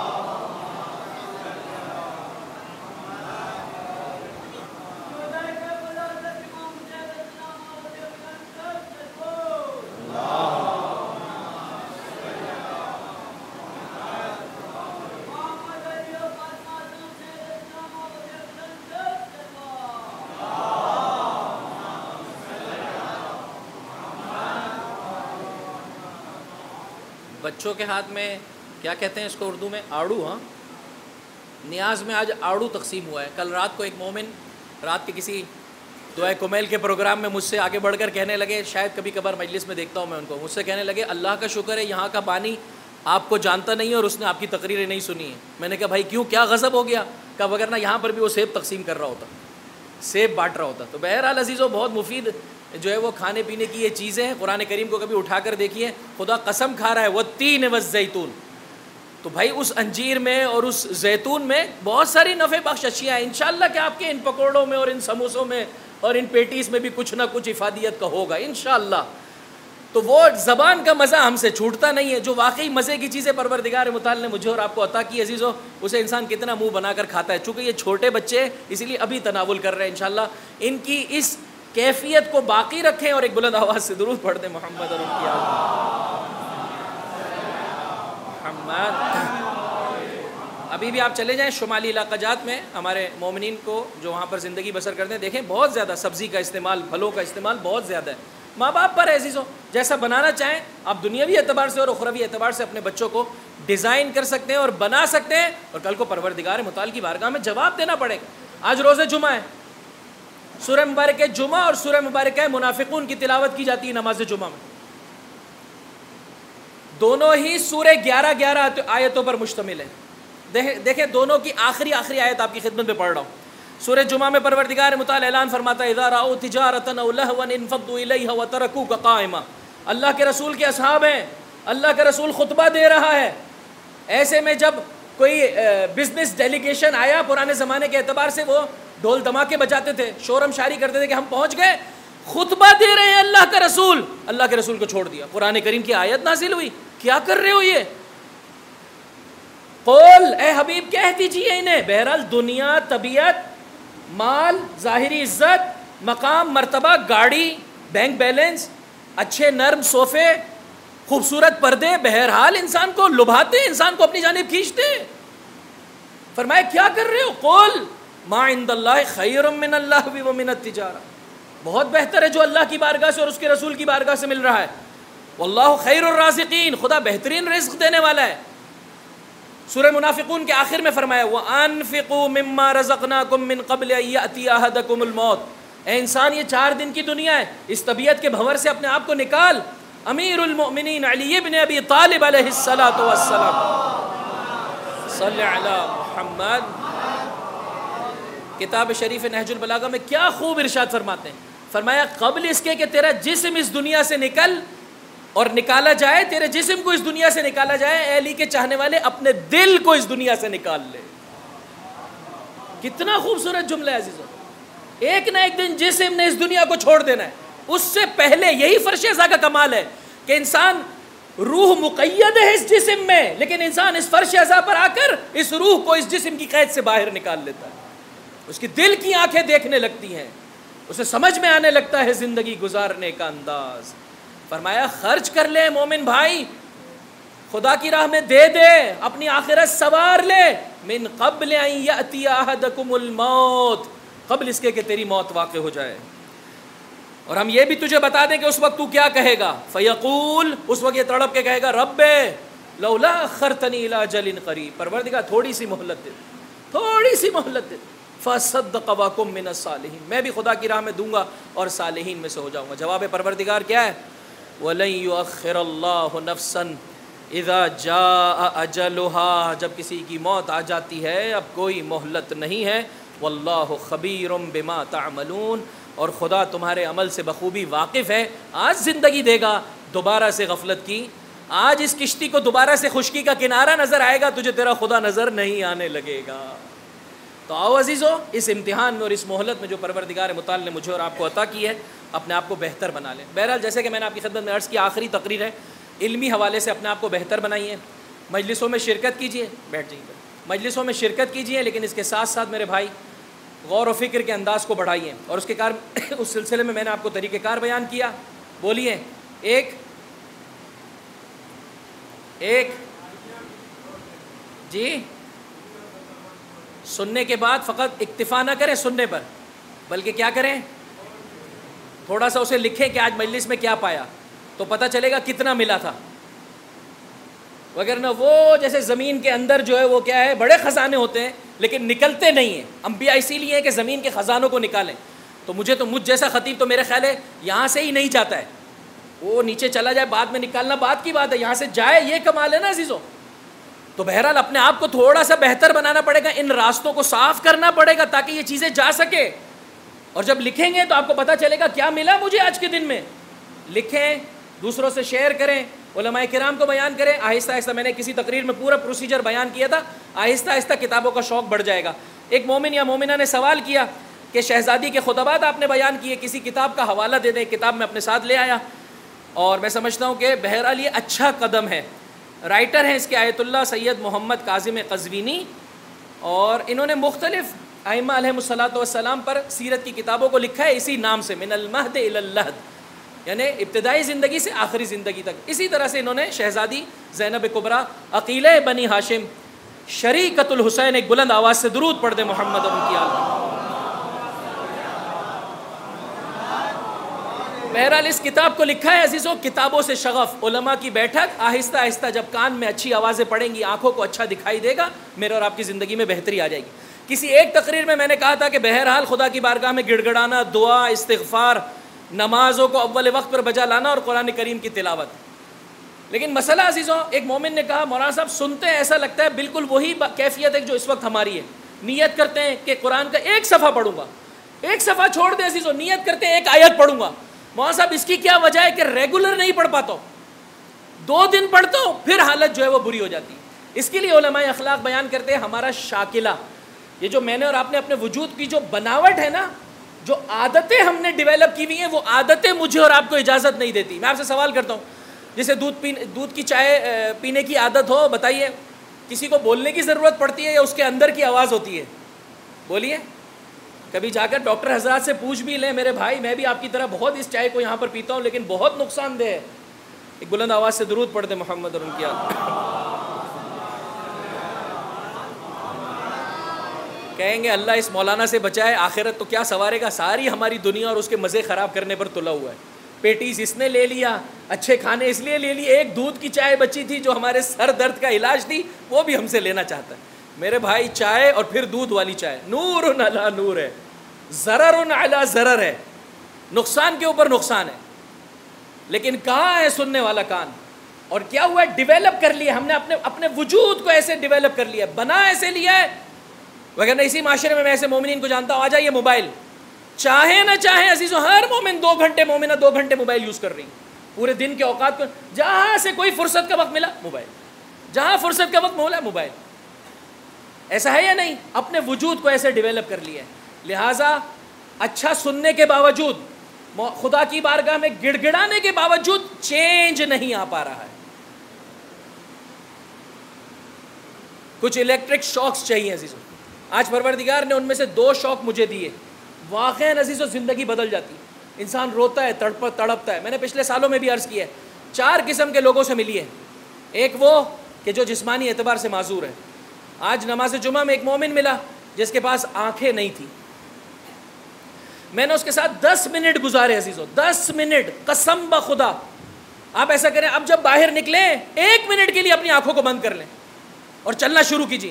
بچوں کے ہاتھ میں کیا کہتے ہیں اس کو اردو میں؟ آڑو۔ ہاں، نیاز میں آج آڑو تقسیم ہوا ہے۔ کل رات کو ایک مومن رات کے کسی دعائے کمیل کے پروگرام میں مجھ سے آگے بڑھ کر کہنے لگے, شاید کبھی کبھار مجلس میں دیکھتا ہوں میں ان کو, مجھ سے کہنے لگے اللہ کا شکر ہے یہاں کا بانی آپ کو جانتا نہیں ہے اور اس نے آپ کی تقریریں نہیں سنی ہیں. میں نے کہا بھائی کیوں, کیا غضب ہو گیا؟ کہا وگرنہ یہاں پر بھی وہ سیب تقسیم کر رہا ہوتا, سیب بانٹ رہا ہوتا. تو بہرحال عزیزو بہت مفید جو ہے وہ کھانے پینے کی یہ چیزیں ہیں. قرآن کریم کو کبھی اٹھا کر دیکھیے, خدا قسم کھا رہا ہے والتین والزیتون. تو بھائی اس انجیر میں اور اس زیتون میں بہت ساری نفع بخش اشیاء ہیں. انشاءاللہ کہ آپ کے ان پکوڑوں میں اور ان سموسوں میں اور ان پیٹیز میں بھی کچھ نہ کچھ افادیت کا ہوگا انشاءاللہ. تو وہ زبان کا مزہ ہم سے چھوٹتا نہیں ہے. جو واقعی مزے کی چیزیں پروردگار متعال نے مجھے اور آپ کو عطا کی عزیزو, اسے انسان کتنا منہ بنا کر کھاتا ہے. چونکہ یہ چھوٹے بچے اسی لیے ابھی تناول کر رہے ہیں, انشاءاللہ ان کی اس کیفیت کو باقی رکھیں اور ایک بلند آواز سے درود پڑھ دیں محمد اور ان کی آل محمد. ابھی بھی آپ چلے جائیں شمالی علاقہ جات میں ہمارے مومنین کو جو وہاں پر زندگی بسر کرتے ہیں, دیکھیں بہت زیادہ سبزی کا استعمال, پھلوں کا استعمال بہت زیادہ ہے. ماں باپ پر عزیزو جیسا بنانا چاہیں آپ دنیاوی اعتبار سے اور اخروی اعتبار سے اپنے بچوں کو ڈیزائن کر سکتے ہیں اور بنا سکتے ہیں, اور کل کو پروردگار متعال کی بارگاہ میں جواب دینا پڑے گا. آج روز جمعہ ہے, سورہ مبارکہ جمعہ اور سورہ مبارکہ منافقون کی تلاوت کی جاتی ہے نماز جمعہ میں. دونوں ہی سورہ گیارہ گیارہ آیتوں پر مشتمل ہیں. دیکھیں دونوں کی آخری آخری آیت آپ کی خدمت میں پڑھ رہا ہوں. سورہ جمعہ میں پروردگار متعال اعلان فرماتا ہے اذا رأوا تجارۃ او لہوا انفضوا الیہا وترکوک قائما. اللہ کے رسول کے اصحاب ہیں, اللہ کا رسول خطبہ دے رہا ہے. ایسے میں جب کوئی بزنس ڈیلیگیشن آیا پرانے زمانے کے اعتبار سے, وہ ڈھول دھماکے بجاتے تھے, شورم شاری کرتے تھے کہ ہم پہنچ گئے, خطبہ دے رہے ہیں اللہ کا رسول. اللہ کے رسول کو چھوڑ دیا, قرآن کریم کی آیت نازل ہوئی, کیا کر رہے ہو یہ؟ قول اے حبیب کہہ دیجیے انہیں. بہرحال دنیا, طبیعت, مال, ظاہری عزت, مقام, مرتبہ, گاڑی, بینک بیلنس, اچھے نرم صوفے, خوبصورت پردے, بہرحال انسان کو لبھاتے ہیں, انسان کو اپنی جانب کھینچتے ہیں. فرمایا کیا کر رہے ہو؟ قول ما عند اللہ خیر من اللہ ومن التجارہ. بہت بہتر ہے جو اللہ کی بارگاہ سے اور اس کے رسول کی بارگاہ سے مل رہا ہے. واللہ خیر الرازقین, خدا بہترین رزق دینے والا ہے. سورہ منافقون کے آخر میں فرمایا وَأَنفِقُوا مِمَّا رَزَقْنَاكُم مِّن قَبْلِ أَن يَأْتِيَ أَحَدَكُمُ الْمَوْتُ. اے انسان یہ چار دن کی دنیا ہے, اس طبیعت کے بھنور سے اپنے آپ کو نکال. امیر المؤمنین علی بن ابی طالب علیہ الصلوۃ والسلام, صلی علی محمد. کتاب شریف نہج البلاغہ میں کیا خوب ارشاد فرماتے ہیں, فرمایا قبل اس کے کہ تیرا جسم اس دنیا سے نکل اور نکالا جائے, تیرے جسم کو اس دنیا سے نکالا جائے, اے علی کے چاہنے والے اپنے دل کو اس دنیا سے نکال لے. کتنا خوبصورت جملہ ہے عزیزو. ایک نہ ایک دن جسم نے اس دنیا کو چھوڑ دینا ہے. اس سے پہلے یہی فرش ازا کا کمال ہے کہ انسان روح مقید ہے اس جسم میں, لیکن انسان اس فرش ازا پر آ کر اس روح کو اس جسم کی قید سے باہر نکال لیتا ہے. اس کی دل کی آنکھیں دیکھنے لگتی ہیں, اسے سمجھ میں آنے لگتا ہے زندگی گزارنے کا انداز. فرمایا خرچ کر لے مومن بھائی, خدا کی راہ میں دے دے, اپنی آخرت سوار لے. من قبل ان یأتی احدکم الموت, قبل اس کے کہ تیری موت واقع ہو جائے. اور ہم یہ بھی تجھے بتا دیں کہ اس وقت تو کیا کہے گا. فیقول, اس وقت یہ تڑپ کے کہے گا رب لولا اخرتنی الی اجل قریب, پروردگار تھوڑی سی مہلت دے, تھوڑی سی مہلت دے. فصدق وکم من الصالحین, میں بھی خدا کی راہ میں دوں گا اور صالحین میں سے ہو جاؤں گا. جواب پروردگار کیا ہے؟ وَلَن يُؤَخِّرَ اللَّهُ نَفْسًا إِذَا جَاءَ أَجَلُهَا, جب کسی کی موت آ جاتی ہے اب کوئی مہلت نہیں ہے. وَاللَّهُ خَبِيرٌ بِمَا تَعْمَلُونَ, اور خدا تمہارے عمل سے بخوبی واقف ہے. آج زندگی دے گا دوبارہ سے غفلت کی, آج اس کشتی کو دوبارہ سے خشکی کا کنارہ نظر آئے گا, تجھے تیرا خدا نظر نہیں آنے لگے گا. تو آؤ عزیزو اس امتحان میں اور اس مہلت میں جو پروردگار متعال نے مجھے اور آپ کو عطا کی ہے, اپنے آپ کو بہتر بنا لیں. بہرحال جیسے کہ میں نے آپ کی خدمت میں عرض کی, آخری تقریر ہے, علمی حوالے سے اپنے آپ کو بہتر بنائیے. مجلسوں میں شرکت کیجیے, بیٹھ جائیے, مجلسوں میں شرکت کیجیے, لیکن اس کے ساتھ ساتھ میرے بھائی غور و فکر کے انداز کو بڑھائیے. اور اس کے کار اس سلسلے میں میں نے آپ کو طریقہ کار بیان کیا. بولیے ایک ایک جی سننے کے بعد فقط اکتفا نہ کریں سننے پر, بلکہ کیا کریں, تھوڑا سا اسے لکھیں کہ آج مجلس میں کیا پایا, تو پتہ چلے گا کتنا ملا تھا. وگرنہ وہ جیسے زمین کے اندر جو ہے وہ کیا ہے, بڑے خزانے ہوتے ہیں لیکن نکلتے نہیں ہیں. انبیاء اسی لیے ہیں کہ زمین کے خزانوں کو نکالیں. تو مجھے تو مجھ جیسا خطیب تو میرے خیال ہے یہاں سے ہی نہیں جاتا ہے، وہ نیچے چلا جائے بعد میں نکالنا بات کی بات ہے، یہاں سے جائے یہ کمال ہے نا عزیزو. تو بہرحال اپنے آپ کو تھوڑا سا بہتر بنانا پڑے گا، ان راستوں کو صاف کرنا پڑے گا تاکہ یہ چیزیں جا سکے. اور جب لکھیں گے تو آپ کو پتہ چلے گا کیا ملا مجھے آج کے دن میں. لکھیں، دوسروں سے شیئر کریں، علماء کرام کو بیان کریں. آہستہ آہستہ میں نے کسی تقریر میں پورا پروسیجر بیان کیا تھا، آہستہ آہستہ کتابوں کا شوق بڑھ جائے گا. ایک مومن یا مومنہ نے سوال کیا کہ شہزادی کے خطبات آپ نے بیان کیے، کسی کتاب کا حوالہ دے دیں. کتاب میں اپنے ساتھ لے آیا اور میں سمجھتا ہوں کہ بہرحال یہ اچھا قدم ہے. رائٹر ہیں اس کے آیت اللہ سید محمد کاظم قزوینی، اور انہوں نے مختلف ائمہ علیہم الصلوۃ والسلام پر سیرت کی کتابوں کو لکھا ہے اسی نام سے، من المہد الی اللحد، یعنی ابتدائی زندگی سے آخری زندگی تک. اسی طرح سے انہوں نے شہزادی زینب کبریٰ، عقیلہ بنی ہاشم، شریکۃ الحسین، ایک بلند آواز سے درود پڑھ دے محمد اور ان کی آل پر. بہرحال اس کتاب کو لکھا ہے عزیزوں کتابوں سے شغف، علماء کی بیٹھک. آہستہ آہستہ جب کان میں اچھی آوازیں پڑیں گی، آنکھوں کو اچھا دکھائی دے گا، میرے اور آپ کی زندگی میں بہتری آ جائے گی. کسی ایک تقریر میں میں نے کہا تھا کہ بہرحال خدا کی بارگاہ میں گڑ گڑانا، دعا، استغفار، نمازوں کو اول وقت پر بجا لانا اور قرآن کریم کی تلاوت. لیکن مسئلہ عزیزوں، ایک مومن نے کہا مولانا صاحب سنتے ہیں ایسا لگتا ہے بالکل وہی کیفیت ہے جو اس وقت ہماری ہے. نیت کرتے ہیں کہ قرآن کا ایک صفحہ پڑھوں گا، ایک صفحہ چھوڑ دیں عزیزوں، نیت کرتے ہیں ایک آیت پڑھوں گا. مولانا صاحب اس کی کیا وجہ ہے کہ ریگولر نہیں پڑھ پاتا ہوں، دو دن پڑھتا ہوں پھر حالت جو ہے وہ بری ہو جاتی ہے. اس کے لیے علماء اخلاق بیان کرتے ہیں ہمارا شاکلہ، یہ جو میں نے اور آپ نے اپنے وجود کی جو بناوٹ ہے نا، جو عادتیں ہم نے ڈیولپ کی ہوئی ہیں، وہ عادتیں مجھے اور آپ کو اجازت نہیں دیتی. میں آپ سے سوال کرتا ہوں، جسے دودھ پی دودھ کی چائے پینے کی عادت ہو، بتائیے کسی کو بولنے کی ضرورت پڑتی ہے یا اس کے اندر کی آواز ہوتی ہے؟ بولیے. کبھی جا کر ڈاکٹر حضرات سے پوچھ بھی لیں، میرے بھائی میں بھی آپ کی طرح بہت اس چائے کو یہاں پر پیتا ہوں لیکن بہت نقصان دہ ہے. ایک بلند آواز سے درود پڑھ دے محمد اور ان کی آل. کہیں گے اللہ اس مولانا سے بچائے، آخرت تو کیا سوارے گا، ساری ہماری دنیا اور اس کے مزے خراب کرنے پر تلا ہوا ہے. پیٹیز اس نے لے لیا، اچھے کھانے اس لیے لے لیے، ایک دودھ کی چائے بچی تھی جو ہمارے سر درد کا علاج تھی وہ بھی ہم سے لینا چاہتا ہے. میرے بھائی چائے اور پھر دودھ والی چائے نور علی نور ہے، ضرر علی ضرر ہے، نقصان کے اوپر نقصان ہے. لیکن کہاں ہے سننے والا کان؟ اور کیا ہوا ہے، ڈیولپ کر لیا ہم نے اپنے اپنے وجود کو، ایسے ڈیولپ کر لیا، بنا ایسے لیا ہے. وغیرہ اسی معاشرے میں میں ایسے مومنین کو جانتا ہوں، آ جائیے موبائل، چاہے نہ چاہے عزیزو ہر مومن دو گھنٹے مومنہ دو گھنٹے موبائل یوز کر رہی ہیں پورے دن کے اوقات کو. جہاں سے کوئی فرصت کا وقت ملا موبائل، جہاں فرصت کا وقت ملا موبائل. ایسا ہے یا نہیں؟ اپنے وجود کو ایسے ڈیولپ کر لیا ہے. لہٰذا اچھا سننے کے باوجود، خدا کی بارگاہ میں گڑ گڑانے کے باوجود چینج نہیں آ پا رہا ہے. کچھ الیکٹرک شاکس چاہیے عزیزو. آج پروردگار نے ان میں سے دو شوق مجھے دیے، واقعاً عزیزو زندگی بدل جاتی ہے. انسان روتا ہے، تڑپ تڑپتا ہے. میں نے پچھلے سالوں میں بھی عرض کیا ہے، چار قسم کے لوگوں سے ملی ہے. ایک وہ کہ جو جسمانی اعتبار سے معذور ہے. آج نماز جمعہ میں ایک مومن ملا جس کے پاس آنکھیں نہیں تھی. میں نے اس کے ساتھ دس منٹ گزارے عزیزو، دس منٹ قسم بخدا. آپ ایسا کریں، اب جب باہر نکلیں ایک منٹ کے لیے اپنی آنکھوں کو بند کر لیں اور چلنا شروع کیجیے.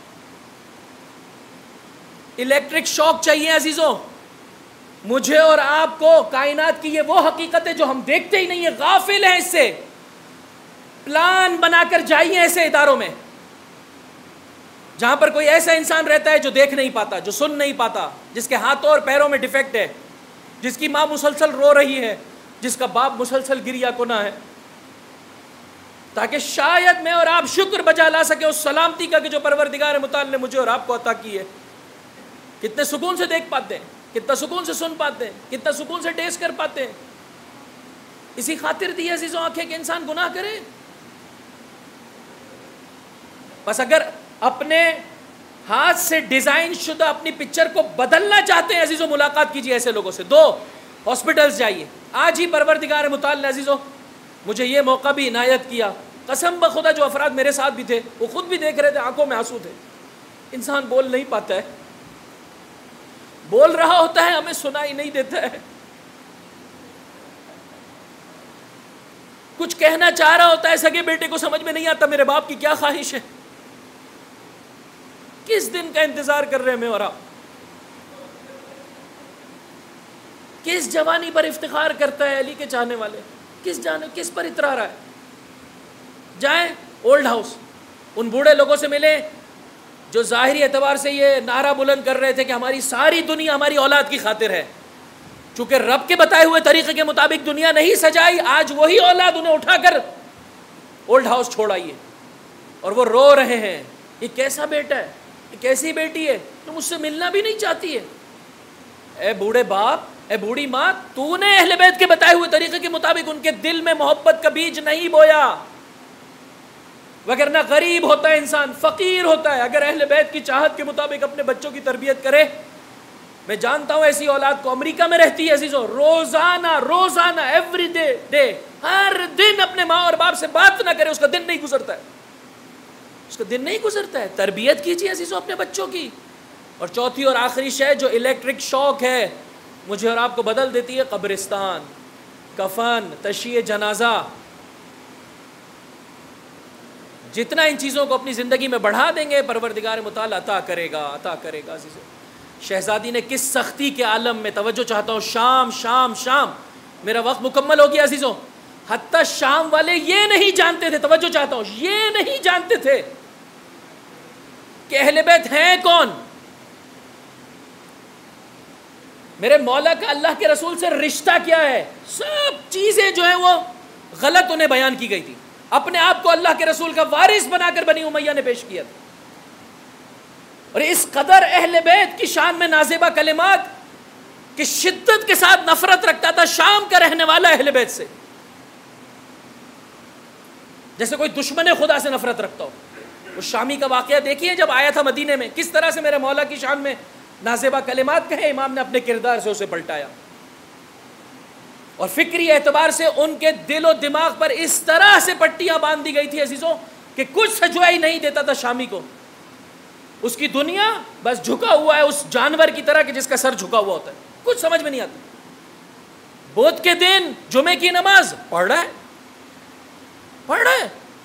الیکٹرک شاک چاہیے عزیزو. مجھے اور آپ کو کائنات کی یہ وہ حقیقت ہے جو ہم دیکھتے ہی نہیں ہیں، غافل ہیں اس سے. پلان بنا کر جائیے ایسے اداروں میں جہاں پر کوئی ایسا انسان رہتا ہے جو دیکھ نہیں پاتا، جو سن نہیں پاتا، جس کے ہاتھوں اور پیروں میں ڈیفیکٹ ہے، جس کی ماں مسلسل رو رہی ہے، جس کا باپ مسلسل گریا کنا ہے، تاکہ شاید میں اور آپ شکر بجا لا سکے اس سلامتی کا کہ جو پروردگار متعال نے مجھے اور آپ کو عطا کی ہے. کتنے سکون سے دیکھ پاتے ہیں، کتنا سکون سے سن پاتے ہیں، کتنا سکون سے ٹیسٹ کر پاتے ہیں. اسی خاطر دی عزیزوں آنکھیں کہ انسان گناہ کرے. بس اگر اپنے ہاتھ سے ڈیزائن شدہ اپنی پکچر کو بدلنا چاہتے ہیں عزیزو، ملاقات کیجیے ایسے لوگوں سے. دو، ہاسپٹلز جائیے. آج ہی پروردگار متعال نے عزیزو مجھے یہ موقع بھی عنایت کیا. قسم بخدا جو افراد میرے ساتھ بھی تھے وہ خود بھی دیکھ رہے تھے، آنکھوں میں آنسو تھے. انسان بول نہیں پاتا ہے، بول رہا ہوتا ہے ہمیں سنائی نہیں دیتا ہے. کچھ کہنا چاہ رہا ہوتا ہے، سگے بیٹے کو سمجھ میں نہیں آتا میرے باپ کی کیا خواہش ہے. کس دن کا انتظار کر رہے ہیں میں اور آپ؟ کس جوانی پر افتخار کرتا ہے علی کے چاہنے والے؟ کس جانے کس پر اترا رہا ہے؟ جائیں اولڈ ہاؤس، ان بوڑھے لوگوں سے ملیں جو ظاہری اعتبار سے یہ نعرہ بلند کر رہے تھے کہ ہماری ساری دنیا ہماری اولاد کی خاطر ہے، چونکہ رب کے بتائے ہوئے طریقے کے مطابق دنیا نہیں سجائی، آج وہی اولاد انہیں اٹھا کر اولڈ ہاؤس چھوڑ آئی ہے اور وہ رو رہے ہیں، یہ کیسا بیٹا ہے، یہ کیسی بیٹی ہے جو مجھ سے ملنا بھی نہیں چاہتی ہے۔ اے بوڑھے باپ، اے بوڑھی ماں، تو نے اہل بیت کے بتائے ہوئے طریقے کے مطابق ان کے دل میں محبت کا بیج نہیں بویا، وگرنہ غریب ہوتا ہے انسان، فقیر ہوتا ہے اگر اہل بیت کی چاہت کے مطابق اپنے بچوں کی تربیت کرے۔ میں جانتا ہوں ایسی اولاد کو امریکہ میں رہتی ہے عزیزوں، روزانہ روزانہ ایوری ڈے ڈے ہر دن اپنے ماں اور باپ سے بات نہ کرے، اس کا دن نہیں گزرتا ہے، اس کا دن نہیں گزرتا ہے۔ تربیت کیجیے عزیزوں اپنے بچوں کی۔ اور چوتھی اور آخری شے جو الیکٹرک شوق ہے مجھے اور آپ کو بدل دیتی ہے، قبرستان، کفن، تشییع جنازہ۔ جتنا ان چیزوں کو اپنی زندگی میں بڑھا دیں گے پروردگار متعال عطا کرے گا، عطا کرے گا عزیزوں۔ شہزادی نے کس سختی کے عالم میں، توجہ چاہتا ہوں، شام شام شام، میرا وقت مکمل ہو گیا عزیزوں، حتیٰ شام والے یہ نہیں جانتے تھے، توجہ چاہتا ہوں، یہ نہیں جانتے تھے کہ اہل بیت ہیں کون۔ میرے مولا کا اللہ کے رسول سے رشتہ کیا ہے، سب چیزیں جو ہیں وہ غلط انہیں بیان کی گئی تھی، اپنے آپ کو اللہ کے رسول کا وارث بنا کر بنی امیہ نے پیش کیا تھا، اور اس قدر اہل بیت کی شان میں نازیبہ کلمات کہ شدت کے ساتھ نفرت رکھتا تھا شام کا رہنے والا اہل بیت سے، جیسے کوئی دشمن خدا سے نفرت رکھتا ہو۔ اس شامی کا واقعہ دیکھیے جب آیا تھا مدینے میں، کس طرح سے میرے مولا کی شان میں نازیبہ کلمات کہے، امام نے اپنے کردار سے اسے پلٹایا، اور فکری اعتبار سے ان کے دل و دماغ پر اس طرح سے پٹیاں باندھ دی گئی تھی عزیزوں کہ کچھ سجوائی نہیں دیتا تھا شامی کو، اس کی دنیا بس جھکا ہوا ہے اس جانور کی طرح کہ جس کا سر جھکا ہوا ہوتا ہے، کچھ سمجھ میں نہیں آتا۔ بدھ کے دن جمعے کی نماز پڑھ رہا ہے پڑھ رہا ہے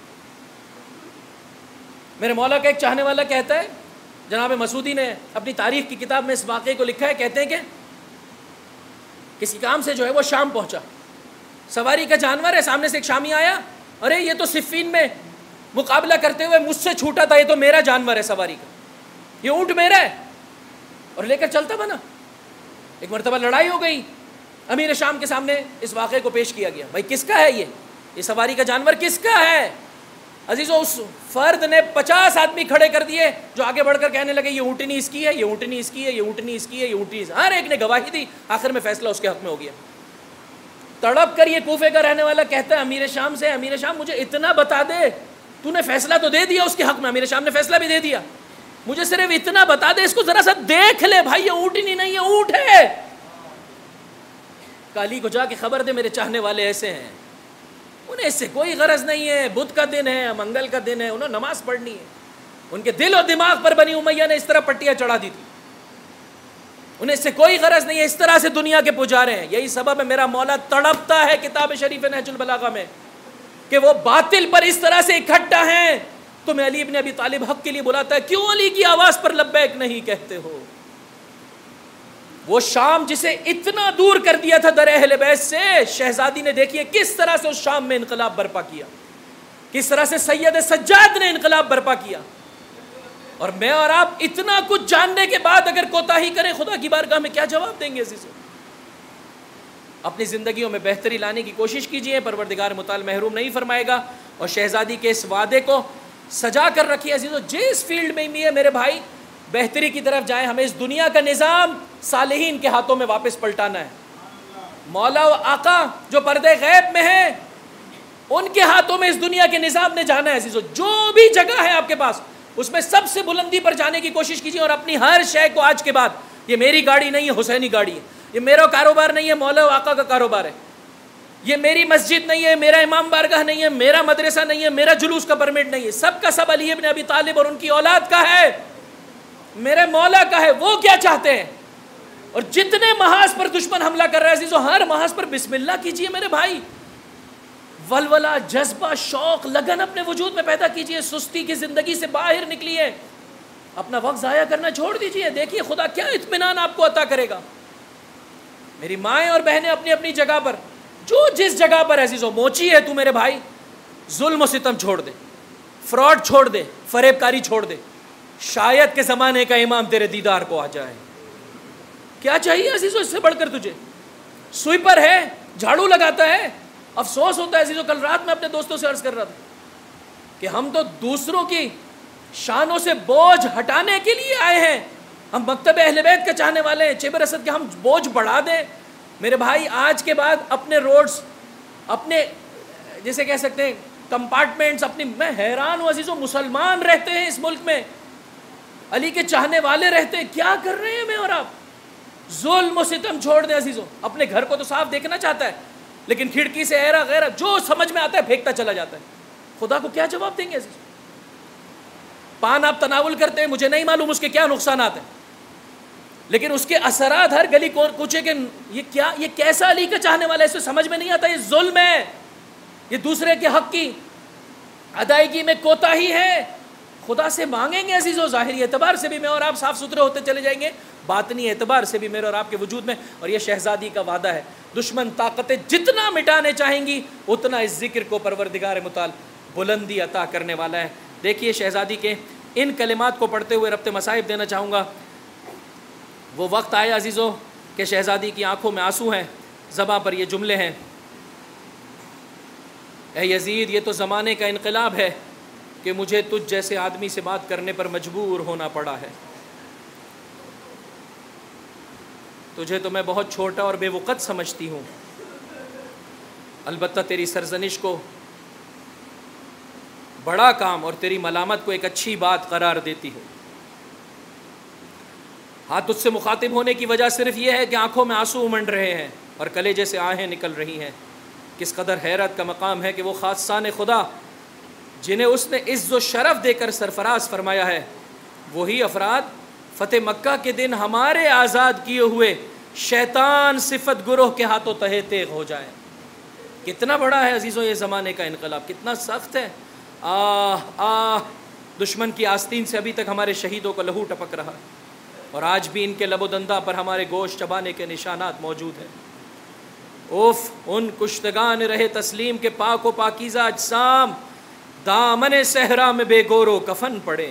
میرے مولا کا ایک چاہنے والا کہتا ہے، جناب مسعودی نے اپنی تاریخ کی کتاب میں اس واقعے کو لکھا ہے، کہتے ہیں کہ کسی کام سے جو ہے وہ شام پہنچا، سواری کا جانور ہے، سامنے سے ایک شامی آیا، ارے یہ تو صفین میں مقابلہ کرتے ہوئے مجھ سے چھوٹا تھا، یہ تو میرا جانور ہے سواری کا، یہ اونٹ میرا ہے، اور لے کر چلتا بنا۔ ایک مرتبہ لڑائی ہو گئی، امیر شام کے سامنے اس واقعے کو پیش کیا گیا، بھائی کس کا ہے یہ یہ سواری کا جانور کس کا ہے؟ عزیزو اس فرد نے پچاس آدمی کھڑے کر دیے جو آگے بڑھ کر کہنے لگے یہ اونٹنی اس کی ہے، یہ اونٹنی اس کی ہے، یہ اونٹنی اس کی ہے، یہ اونٹنی اس، ہر ایک نے گواہی دی، آخر میں فیصلہ اس کے حق میں ہو گیا۔ تڑپ کر یہ کوفے کا رہنے والا کہتا ہے امیر شام سے، امیر شام مجھے اتنا بتا دے، تو نے فیصلہ تو دے دیا اس کے حق میں، امیر شام نے فیصلہ بھی دے دیا، مجھے صرف اتنا بتا دے اس کو ذرا سا دیکھ لے، بھائی یہ اونٹنی نہیں، یہ اونٹ ہے۔ کالی کو جا کے خبر دے میرے چاہنے والے ایسے ہیں، انہیں اس سے کوئی غرض نہیں ہے، بدھ کا دن ہے، منگل کا دن ہے، انہوں نماز پڑھنی ہے۔ ان کے دل و دماغ پر بنی امیہ نے اس طرح پٹیاں چڑھا دی تھی، انہیں اس سے کوئی غرض نہیں ہے، اس طرح سے دنیا کے پجارے ہیں۔ یہی سبب ہے میرا مولا تڑپتا ہے کتاب شریف نہج البلاغہ میں کہ وہ باطل پر اس طرح سے اکٹھا ہیں، تمہیں علی ابن ابی طالب حق کے لیے بلاتا ہے، کیوں علی کی آواز پر لبیک نہیں کہتے ہو؟ وہ شام جسے اتنا دور کر دیا تھا در اہل بیت سے، شہزادی نے دیکھیے کس طرح سے اس شام میں انقلاب برپا کیا، کس طرح سے سید سجاد نے انقلاب برپا کیا۔ اور میں اور آپ اتنا کچھ جاننے کے بعد اگر کوتاہی کریں خدا کی بارگاہ میں کیا جواب دیں گے عزیزو؟ اپنی زندگیوں میں بہتری لانے کی کوشش کیجئے، پروردگار متعال محروم نہیں فرمائے گا، اور شہزادی کے اس وعدے کو سجا کر رکھیے عزیزو، جس فیلڈ میں بھی ہے میرے بھائی بہتری کی طرف جائیں، ہمیں اس دنیا کا نظام صالحین کے ہاتھوں میں واپس پلٹانا ہے۔ مولا و آقا جو پردے غیب میں ہیں ان کے ہاتھوں میں اس دنیا کے نظام نے جانا ہے عزیزو، جو بھی جگہ ہے آپ کے پاس اس میں سب سے بلندی پر جانے کی کوشش کیجیے، اور اپنی ہر شے کو آج کے بعد، یہ میری گاڑی نہیں ہے، حسینی گاڑی ہے، یہ میرا کاروبار نہیں ہے، مولا و آقا کا کاروبار ہے، یہ میری مسجد نہیں ہے، میرا امام بارگاہ نہیں ہے، میرا مدرسہ نہیں ہے، میرا جلوس کا پرمٹ نہیں ہے، سب کا سب علی ابن ابی طالب اور ان کی اولاد کا ہے، میرے مولا کا ہے، وہ کیا چاہتے ہیں۔ اور جتنے محاذ پر دشمن حملہ کر رہا ہے عزیزو، ہر محاذ پر بسم اللہ کیجئے میرے بھائی، ولولہ، جذبہ، شوق، لگن اپنے وجود میں پیدا کیجئے، سستی کی زندگی سے باہر نکلیے، اپنا وقت ضائع کرنا چھوڑ دیجئے، دیکھیے خدا کیا اطمینان آپ کو عطا کرے گا۔ میری مائیں اور بہنیں اپنی اپنی جگہ پر، جو جس جگہ پر عزیزو موچی ہے تو میرے بھائی، ظلم و ستم چھوڑ دے، فراڈ چھوڑ دے، فریب کاری چھوڑ دے، شاید کے زمانے کا امام تیرے دیدار کو آ جائے۔ کیا چاہیے عزیزو اس سے بڑھ کر تجھے؟ سوئپر ہے، جھاڑو لگاتا ہے، افسوس ہوتا ہے عزیزو۔ کل رات میں اپنے دوستوں سے عرض کر رہا تھا کہ ہم تو دوسروں کی شانوں سے بوجھ ہٹانے کے لیے آئے ہیں، ہم مکتب اہل بیت کے چاہنے والے ہیں، چیبر اسد کے ہم بوجھ بڑھا دیں۔ میرے بھائی آج کے بعد اپنے روڈز، اپنے جیسے کہہ سکتے ہیں کمپارٹمنٹس، اپنی، میں حیران ہوں عزیزو، مسلمان رہتے ہیں اس ملک میں، علی کے چاہنے والے رہتے ہیں، کیا کر رہے ہیں میں اور آپ؟ ظلم و ستم چھوڑ دیں عزیزو۔ اپنے گھر کو تو صاف دیکھنا چاہتا ہے لیکن کھڑکی سے ایرا غیرہ جو سمجھ میں آتا ہے پھینکتا چلا جاتا ہے۔ خدا کو کیا جواب دیں گے عزیزو؟ پان آپ تناول کرتے ہیں، مجھے نہیں معلوم اس کے کیا نقصانات ہیں، لیکن اس کے اثرات ہر گلی کوچے کے، یہ کیا، یہ کیسا علی کا چاہنے والا ہے؟ اس سے سمجھ میں نہیں آتا، یہ ظلم ہے، یہ دوسرے کے حق کی ادائیگی میں کوتاہی ہے۔ خدا سے مانگیں گے عزیزو، ظاہری اعتبار سے بھی میں اور آپ صاف ستھرے ہوتے چلے جائیں گے، باطنی اعتبار سے بھی میرے اور آپ کے وجود میں، اور یہ شہزادی کا وعدہ ہے، دشمن طاقتیں جتنا مٹانے چاہیں گی اتنا اس ذکر کو پروردگار متعال بلندی عطا کرنے والا ہے۔ دیکھیے شہزادی کے ان کلمات کو پڑھتے ہوئے ربط مصائب دینا چاہوں گا۔ وہ وقت آیا عزیزو کہ شہزادی کی آنکھوں میں آنسو ہیں، زباں پر یہ جملے ہیں، اے یزید یہ تو زمانے کا انقلاب ہے کہ مجھے تجھ جیسے آدمی سے بات کرنے پر مجبور ہونا پڑا ہے۔ تجھے تو میں بہت چھوٹا اور بے وقت سمجھتی ہوں، البتہ تیری سرزنش کو بڑا کام اور تیری ملامت کو ایک اچھی بات قرار دیتی ہوں۔ ہاں تجھ سے مخاطب ہونے کی وجہ صرف یہ ہے کہ آنکھوں میں آنسو امنڈ رہے ہیں اور کلیجے سے آہیں نکل رہی ہیں۔ کس قدر حیرت کا مقام ہے کہ وہ خاصان خدا جنہیں اس نے عز و شرف دے کر سرفراز فرمایا ہے، وہی افراد فتح مکہ کے دن ہمارے آزاد کیے ہوئے شیطان صفت گروہ کے ہاتھوں تہے تیغ ہو جائیں۔ کتنا بڑا ہے عزیزوں یہ زمانے کا انقلاب، کتنا سخت ہے۔ آہ آہ، دشمن کی آستین سے ابھی تک ہمارے شہیدوں کا لہو ٹپک رہا، اور آج بھی ان کے لب و دندہ پر ہمارے گوشت چبانے کے نشانات موجود ہیں۔ اوف، ان کشتگان رہے تسلیم کے پاک و پاکیزہ اجسام دامن صحرا میں بے گور و کفن پڑے۔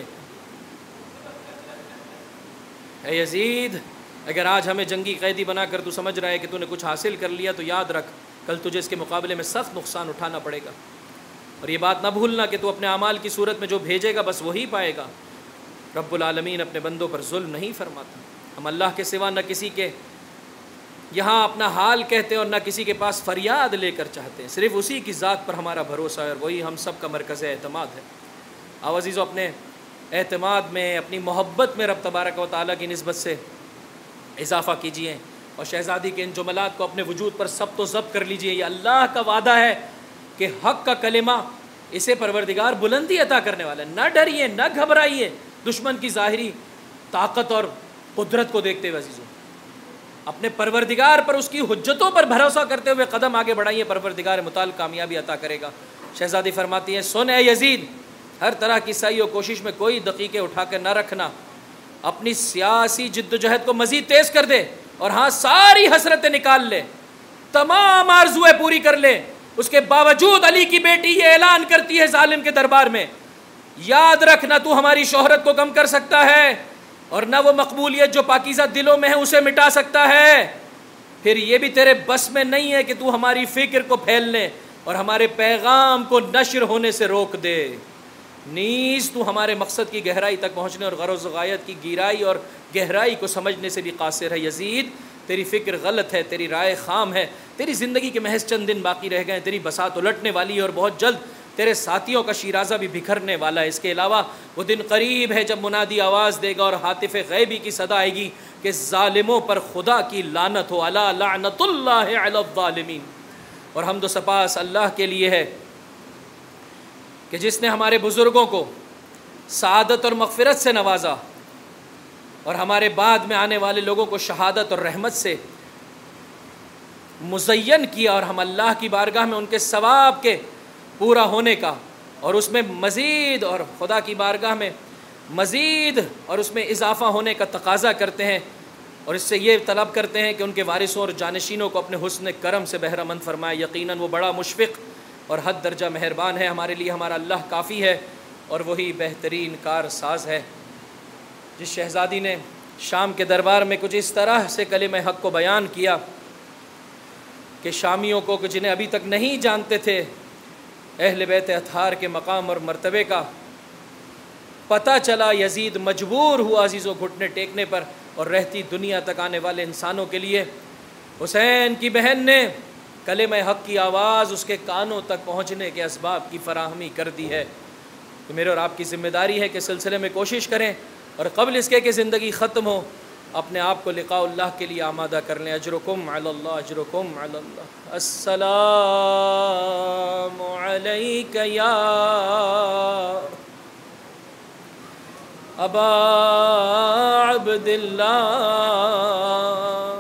اے یزید، اگر آج ہمیں جنگی قیدی بنا کر تو سمجھ رہا ہے کہ تو نے کچھ حاصل کر لیا، تو یاد رکھ کل تجھے اس کے مقابلے میں سخت نقصان اٹھانا پڑے گا، اور یہ بات نہ بھولنا کہ تو اپنے اعمال کی صورت میں جو بھیجے گا بس وہی پائے گا۔ رب العالمین اپنے بندوں پر ظلم نہیں فرماتا۔ ہم اللہ کے سوا نہ کسی کے یہاں اپنا حال کہتے اور نہ کسی کے پاس فریاد لے کر چاہتے ہیں، صرف اسی کی ذات پر ہمارا بھروسہ ہے، اور وہی ہم سب کا مرکز اعتماد ہے۔ آؤ عزیزو، اپنے اعتماد میں، اپنی محبت میں رب تبارک و تعالیٰ کی نسبت سے اضافہ کیجئے، اور شہزادی کے ان جملات کو اپنے وجود پر ثبت و ضبط کر لیجئے۔ یہ اللہ کا وعدہ ہے کہ حق کا کلمہ اسے پروردگار بلندی عطا کرنے والا ہے۔ نہ ڈریے، نہ گھبرائیے دشمن کی ظاہری طاقت اور قدرت کو دیکھتے ہوئے عزیزو، اپنے پروردگار پر، اس کی حجتوں پر بھروسہ کرتے ہوئے قدم آگے بڑھائیے، پروردگار متعال کامیابی عطا کرے گا۔ شہزادی فرماتی ہیں، سن اے یزید، ہر طرح کی سعی و کوشش میں کوئی دقیقے اٹھا کر نہ رکھنا، اپنی سیاسی جد و جہد کو مزید تیز کر دے، اور ہاں ساری حسرتیں نکال لے، تمام آرزویں پوری کر لے۔ اس کے باوجود علی کی بیٹی یہ اعلان کرتی ہے ظالم کے دربار میں، یاد رکھ نہ تو ہماری شہرت کو کم کر سکتا ہے، اور نہ وہ مقبولیت جو پاکیزہ دلوں میں ہے اسے مٹا سکتا ہے، پھر یہ بھی تیرے بس میں نہیں ہے کہ تو ہماری فکر کو پھیلنے اور ہمارے پیغام کو نشر ہونے سے روک دے، نیز تو ہمارے مقصد کی گہرائی تک پہنچنے اور غرض و غایت کی گہرائی اور گہرائی کو سمجھنے سے بھی قاصر ہے۔ یزید، تیری فکر غلط ہے، تیری رائے خام ہے، تیری زندگی کے محض چند دن باقی رہ گئے، تیری بساط الٹنے والی ہے، اور بہت جلد تیرے ساتھیوں کا شیرازہ بھی بکھرنے والا ہے۔ اس کے علاوہ وہ دن قریب ہے جب منادی آواز دے گا اور ہاتف غیبی کی صدا آئے گی کہ ظالموں پر خدا کی لعنت ہو، الا لعنت اللہ علی الظالمین۔ اور حمد و سپاس اللہ کے لیے ہے کہ جس نے ہمارے بزرگوں کو سعادت اور مغفرت سے نوازا، اور ہمارے بعد میں آنے والے لوگوں کو شہادت اور رحمت سے مزین کیا، اور ہم اللہ کی بارگاہ میں ان کے ثواب کے پورا ہونے کا اور اس میں مزید، اور خدا کی بارگاہ میں مزید اور اس میں اضافہ ہونے کا تقاضا کرتے ہیں۔ اور اس سے یہ طلب کرتے ہیں کہ ان کے وارثوں اور جانشینوں کو اپنے حسن کرم سے بہرہ مند فرمائے. یقیناً وہ بڑا مشفق اور حد درجہ مہربان ہے. ہمارے لیے ہمارا اللہ کافی ہے اور وہی بہترین کار ساز ہے. جس شہزادی نے شام کے دربار میں کچھ اس طرح سے کلمہ حق کو بیان کیا کہ شامیوں کو جنہیں ابھی تک نہیں جانتے تھے اہل بیت اطہار کے مقام اور مرتبے کا پتہ چلا، یزید مجبور ہوا عزیزوں گھٹنے ٹیکنے پر، اور رہتی دنیا تک آنے والے انسانوں کے لیے حسین کی بہن نے کلمہ حق کی آواز اس کے کانوں تک پہنچنے کے اسباب کی فراہمی کر دی ہے. تو میرے اور آپ کی ذمہ داری ہے کہ سلسلے میں کوشش کریں اور قبل اس کے کہ زندگی ختم ہو اپنے آپ کو لقاء اللہ کے لیے آمادہ کر لیں. اجرکم علی اللہ، اجرکم علی اللہ. السلام علیک یا ابا عبد اللہ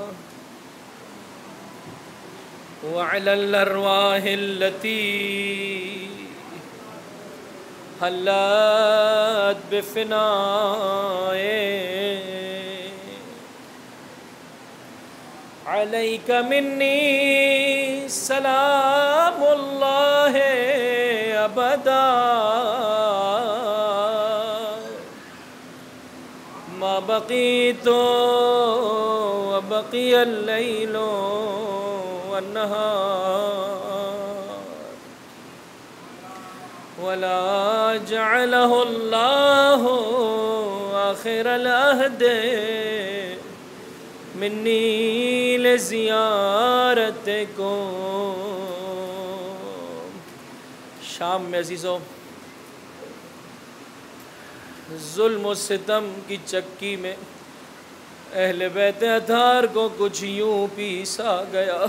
وعلی الارواح التي حلت بفنائے علیک منی سلام اللہ ابدا ما بقیت وبقی اللیل والنہار ولا جعلہ اللہ آخر العہد منی لزیارتکم. شام میں عزیزوں ظلم و ستم کی چکی میں اہل بیت اطہار کو کچھ یوں پیسا گیا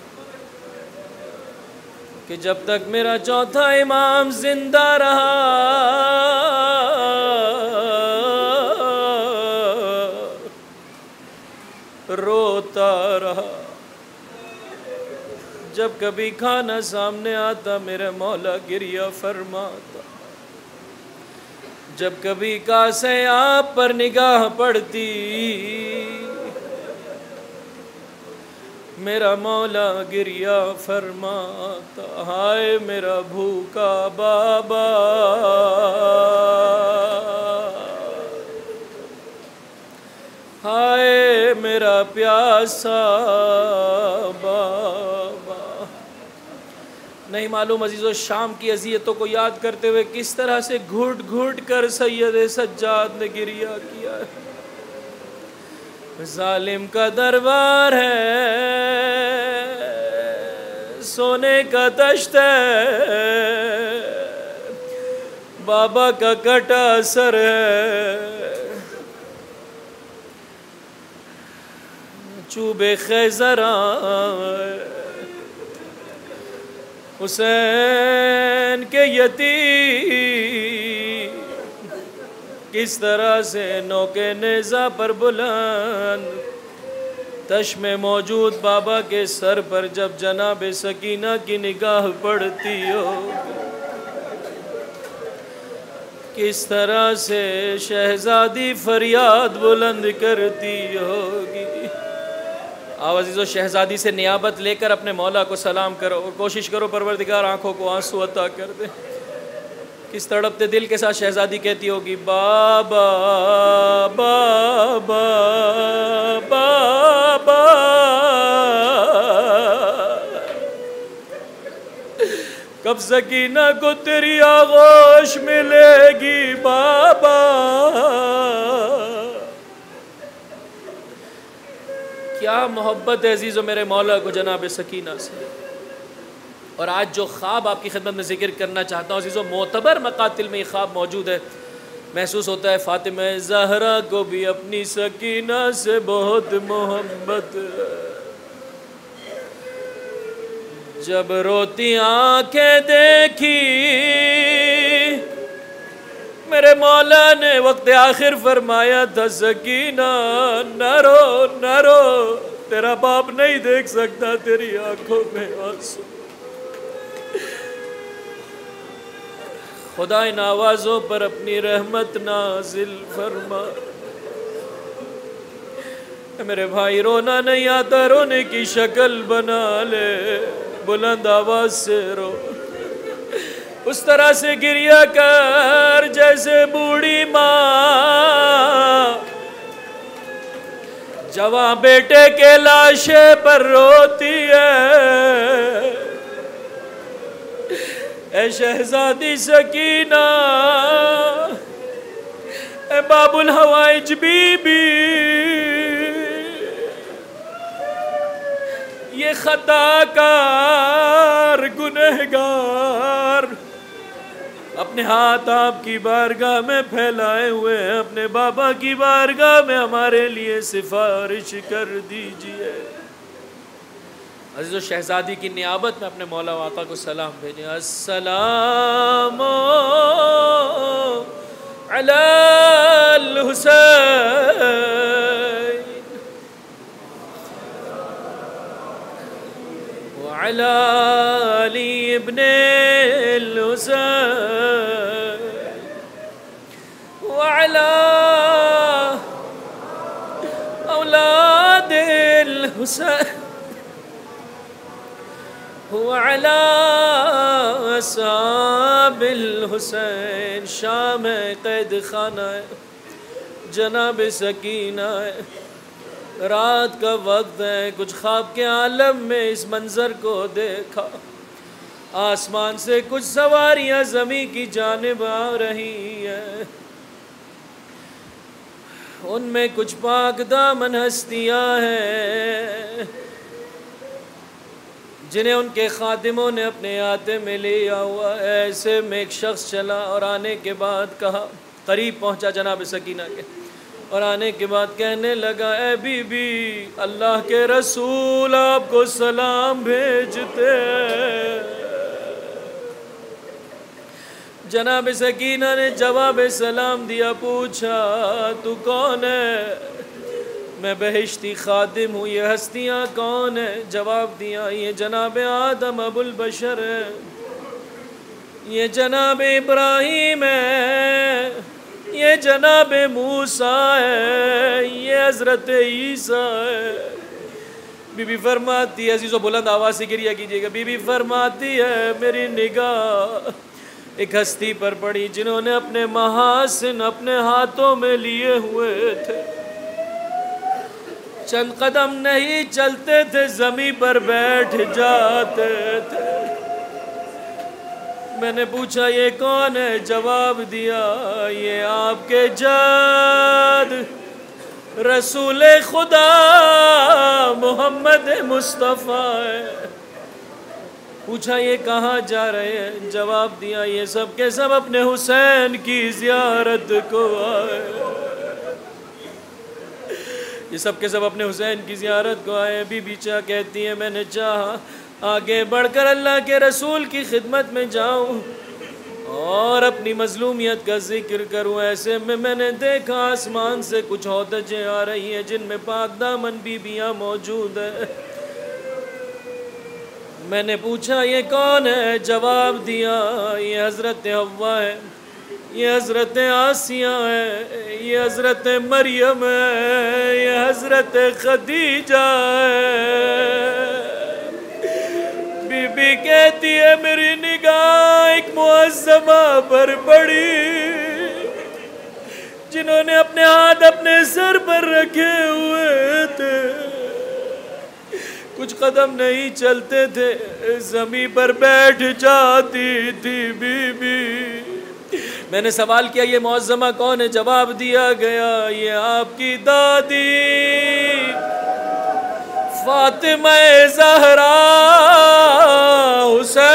کہ جب تک میرا چوتھا امام زندہ رہا روتا رہا. جب کبھی کھانا سامنے آتا میرے مولا گریہ فرماتا. جب کبھی کاسے آپ پر نگاہ پڑتی میرا مولا گریہ فرماتا. ہائے میرا بھوکا بابا، ہائے میرا پیاسا بابا. نہیں معلوم عزیزو شام کی اذیتوں کو یاد کرتے ہوئے کس طرح سے گھٹ گھٹ کر سید سجاد نے گریہ کیا ہے. ظالم کا دربار ہے، سونے کا دشت ہے، بابا کا کٹا سر ہے، چوبے خیزراں حسین کے یتیم کس طرح سے نوکے نیزہ پر بلند تش میں موجود بابا کے سر پر جب جناب سکینہ کی نگاہ پڑتی ہو کس طرح سے شہزادی فریاد بلند کرتی ہوگی. آؤ عزیزو شہزادی سے نیابت لے کر اپنے مولا کو سلام کرو اور کوشش کرو پروردگار آنکھوں کو آنسو عطا کر دے. کس تڑپتے دل کے ساتھ شہزادی کہتی ہوگی بابا بابا بابا کب سکینہ کو تیری آغوش ملے گی بابا. کیا محبت ہے عزیزو میرے مولا کو جناب سکینہ سے. اور آج جو خواب آپ کی خدمت میں ذکر کرنا چاہتا ہوں عزیزو معتبر مقاتل میں یہ خواب موجود ہے. محسوس ہوتا ہے فاطمہ زہرا کو بھی اپنی سکینہ سے بہت محبت. جب روتی آنکھیں دیکھی میرے مولا نے وقت آخر فرمایا تھا سکینہ نہ رو نہ رو، تیرا باپ نہیں دیکھ سکتا تیری آنکھوں میں آنسو. خدا ان آوازوں پر اپنی رحمت نازل فرما. میرے بھائی رونا نہیں آتا رونے کی شکل بنا لے، بلند آواز سے رو، اس طرح سے گریہ کر جیسے بوڑھی ماں جوان بیٹے کے لاشے پر روتی ہے۔ اے شہزادی سکینہ، اے باب الحوائج بی بی، یہ خطا کار گنہگار اپنے ہاتھ آپ کی بارگاہ میں پھیلائے ہوئے ہیں، اپنے بابا کی بارگاہ میں ہمارے لیے سفارش کر دیجئے۔ عزیز و شہزادی کی نیابت میں اپنے مولا و آقا کو سلام بھیجیں۔ السلام علی الحسین وعلی علی ابن الحسین وعلی اولاد الحسین وعلی اصحاب الحسین۔ شام قید خانہ جناب سکینہ، رات کا وقت ہے، کچھ خواب کے عالم میں اس منظر کو دیکھا، آسمان سے کچھ سواریاں زمین کی جانب آ رہی ہیں، ان میں کچھ پاک دامن ہستیاں ہیں جنہیں ان کے خادموں نے اپنے ہاتھے میں لیا ہوا ہے۔ ایسے میں ایک شخص چلا اور آنے کے بعد کہا، قریب پہنچا جناب سکینہ کے، اور آنے کے بعد کہنے لگا، اے بی بی، اللہ کے رسول آپ کو سلام بھیجتے ہیں۔ جناب سکینہ نے جواب سلام دیا، پوچھا تو کون ہے؟ میں بہشتی خادم ہوں، یہ ہستیاں کون ہیں؟ جواب دیا، یہ جناب آدم ابو البشر ہے، یہ جناب ابراہیم ہے، یہ جناب موسیٰ ہے، یہ حضرت عیسیٰ ہے۔ بی بی فرماتی ہے، عزیزو بلند آواز سے گریہ کیجئے گا، بی بی فرماتی ہے میری نگاہ ایک ہستی پر پڑی جنہوں نے اپنے محاسن اپنے ہاتھوں میں لیے ہوئے تھے، چند قدم نہیں چلتے تھے زمین پر بیٹھ جاتے تھے۔ میں نے پوچھا یہ کون ہے؟ جواب دیا یہ آپ کے جد رسول خدا محمد مصطفیٰ ہے۔ پوچھا یہ کہاں جا رہے ہیں؟ جواب دیا یہ سب کے سب اپنے حسین کی زیارت کو آئے، یہ سب کے سب اپنے حسین کی زیارت کو آئے۔ بی بی چا کہتی ہے میں نے چاہا آگے بڑھ کر اللہ کے رسول کی خدمت میں جاؤں اور اپنی مظلومیت کا ذکر کروں، ایسے میں میں نے دیکھا آسمان سے کچھ ہودجیں آ رہی ہیں جن میں پاک دامن بیبیاں موجود ہیں۔ میں نے پوچھا یہ کون ہے؟ جواب دیا یہ حضرت حوا ہے، یہ حضرت آسیہ ہے، یہ حضرت مریم ہے، یہ حضرت خدیجہ ہے۔ بی بی کہتی ہے میری نگاہ ایک معظمہ پر پڑی جنہوں نے اپنے ہاتھ اپنے سر پر رکھے ہوئے تھے، کچھ قدم نہیں چلتے تھے زمین پر بیٹھ جاتی تھی بی بی۔ میں نے سوال کیا یہ معظمہ کون ہے؟ جواب دیا گیا یہ آپ کی دادی فاطمہ زہرا حسین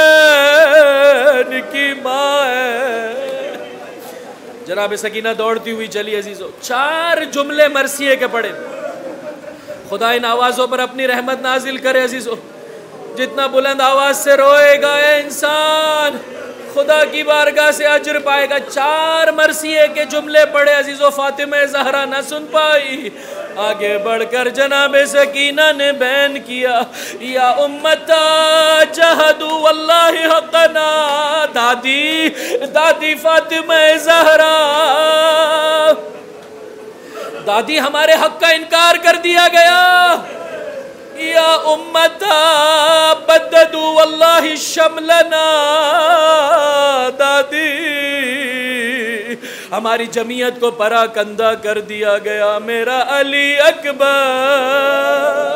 کی ماں ہے۔ جناب سکینہ دوڑتی ہوئی چلی عزیزو، چار جملے مرثیے کے پڑھے، خدا ان آوازوں پر اپنی رحمت نازل کرے عزیزو۔ جتنا بلند آواز سے روئے گا اے انسان خدا کی بارگاہ سے اجر پائے گا۔ چار مرثیے کے جملے پڑھے عزیزو، فاطمہ زہرا نہ سن پائی، آگے بڑھ کر جناب سکینہ نے بیان کیا یا امتا جہدو واللہ حقنا، دادی دادی فاطمہ زہرا دادی ہمارے حق کا انکار کر دیا گیا. یا امتا بددو واللہ شملنا، دادی ہماری جمعیت کو پراکندہ کر دیا گیا. میرا علی اکبر،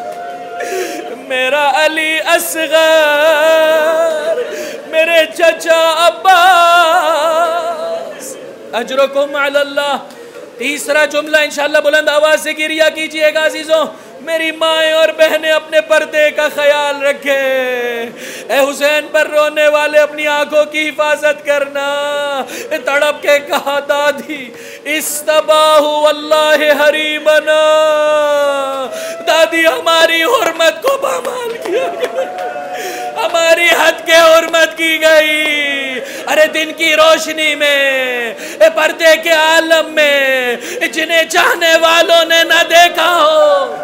میرا علی اصغر، میرے چچا عباس، اجرکم علی اللہ. تیسرا جملہ انشاءاللہ بلند آواز سے گریہ کیجئے گا عزیزوں. میری مائیں اور بہنیں اپنے پردے کا خیال رکھے. اے حسین پر رونے والے اپنی آنکھوں کی حفاظت کرنا. تڑپ کے کہا دادی استباہ واللہ حریمنا، دادی ہماری حرمت کو پامال کیا گیا، ہماری حد کے حرمت کی گئی. ارے دن کی روشنی میں، پردے کے عالم میں، جنہیں چاہنے والوں نے نہ دیکھا ہو،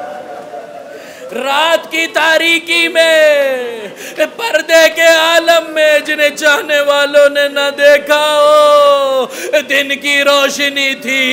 رات کی تاریکی میں، پردے کے عالم میں، جنہیں چاہنے والوں نے نہ دیکھا ہو، دن کی روشنی تھی.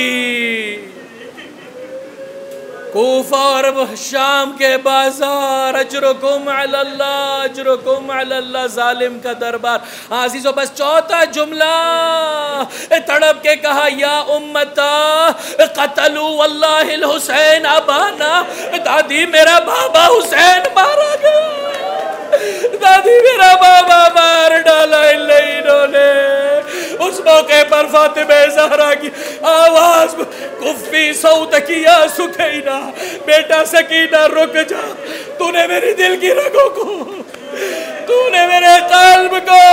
کوفہ اور شام کے بازار، اجرکم علی اللہ، اجرکم علی اللہ، ظالم کا دربار. عزیزو بس چوتھا جملہ تڑپ کے کہا یا امتا قتلوا واللہ الحسین ابانا، دادی میرا بابا حسین مارا گیا، دادی میرا بابا مار ڈالا انہوں نے. اس موقع پر فاطمہ زہرا کی آواز کفی صوتک یا سکینہ، بیٹا سکینہ رک جا، تو نے میری دل کی رگوں کو، تو نے میرے قلب کو،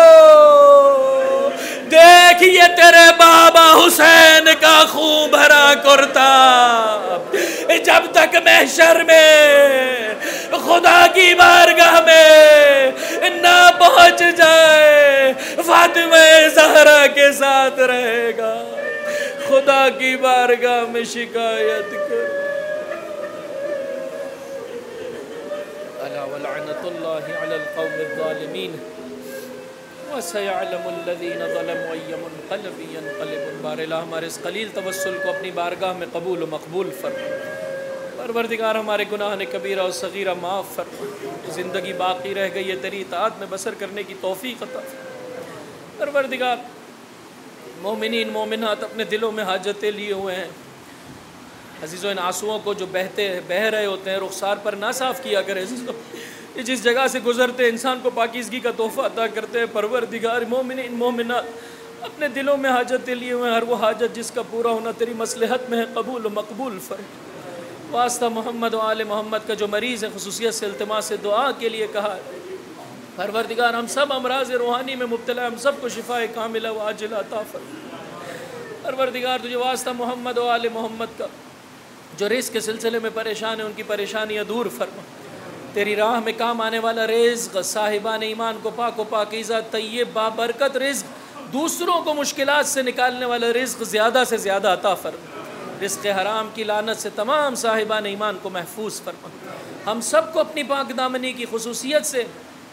دیکھ یہ تیرے بابا حسین کا خون بھرا کرتا. جب تک محشر میں خدا کی بارگاہ میں نہ پہنچ جائے، فاطمہ زہرا کے ساتھ رہے گا. خدا کی بارگاہ میں شکایت کر. الا ولعنت اللہ علی القوم الظالمین وَسَيَعْلَمُ الَّذِينَ ظَلَمُوا أَيَّ مُنْقَلَبٍ يَنْقَلِبُونَ. بار الہ ہمارے اس قلیل توسل کو اپنی بارگاہ میں قبول و مقبول فرما. پروردگار ہمارے گناہ کبیرہ و صغیرہ معاف فرما. زندگی باقی رہ گئی ہے تیری اطاعت میں بسر کرنے کی توفیق عطا فرما. پروردگار مومنین مومنات اپنے دلوں میں حاجتیں لیے ہوئے ہیں. عزیزو ان آنسوؤں کو جو بہتے بہ رہے ہوتے ہیں رخسار پر نہ صاف کیا کرے. عزیزو یہ جس جگہ سے گزرتے انسان کو پاکیزگی کا تحفہ عطا کرتے ہیں. پروردگار مومنین مومنات اپنے دلوں میں حاجتیں لیے ہوئے ہیں، ہر وہ حاجت جس کا پورا ہونا تیری مصلحت میں ہے قبول و مقبول فرما. واسطہ محمد و آل محمد کا جو مریض ہے خصوصیت سے التماس دعا کے لیے کہا ہے. پروردگار ہم سب امراض روحانی میں مبتلا، ہم سب کو شفاء کاملہ و عاجلہ عطا فرما. پروردگار تجھے واسطہ محمد و آل محمد کا جو رزق کے سلسلے میں پریشان ہیں ان کی پریشانیاں دور فرما. تیری راہ میں کام آنے والا رزق، صاحبان ایمان کو پاک و پاکیزہ طیب بابرکت رزق، دوسروں کو مشکلات سے نکالنے والا رزق زیادہ سے زیادہ عطا فرما. رزق حرام کی لعنت سے تمام صاحبان ایمان کو محفوظ فرما. ہم سب کو اپنی پاک دامنی کی خصوصیت سے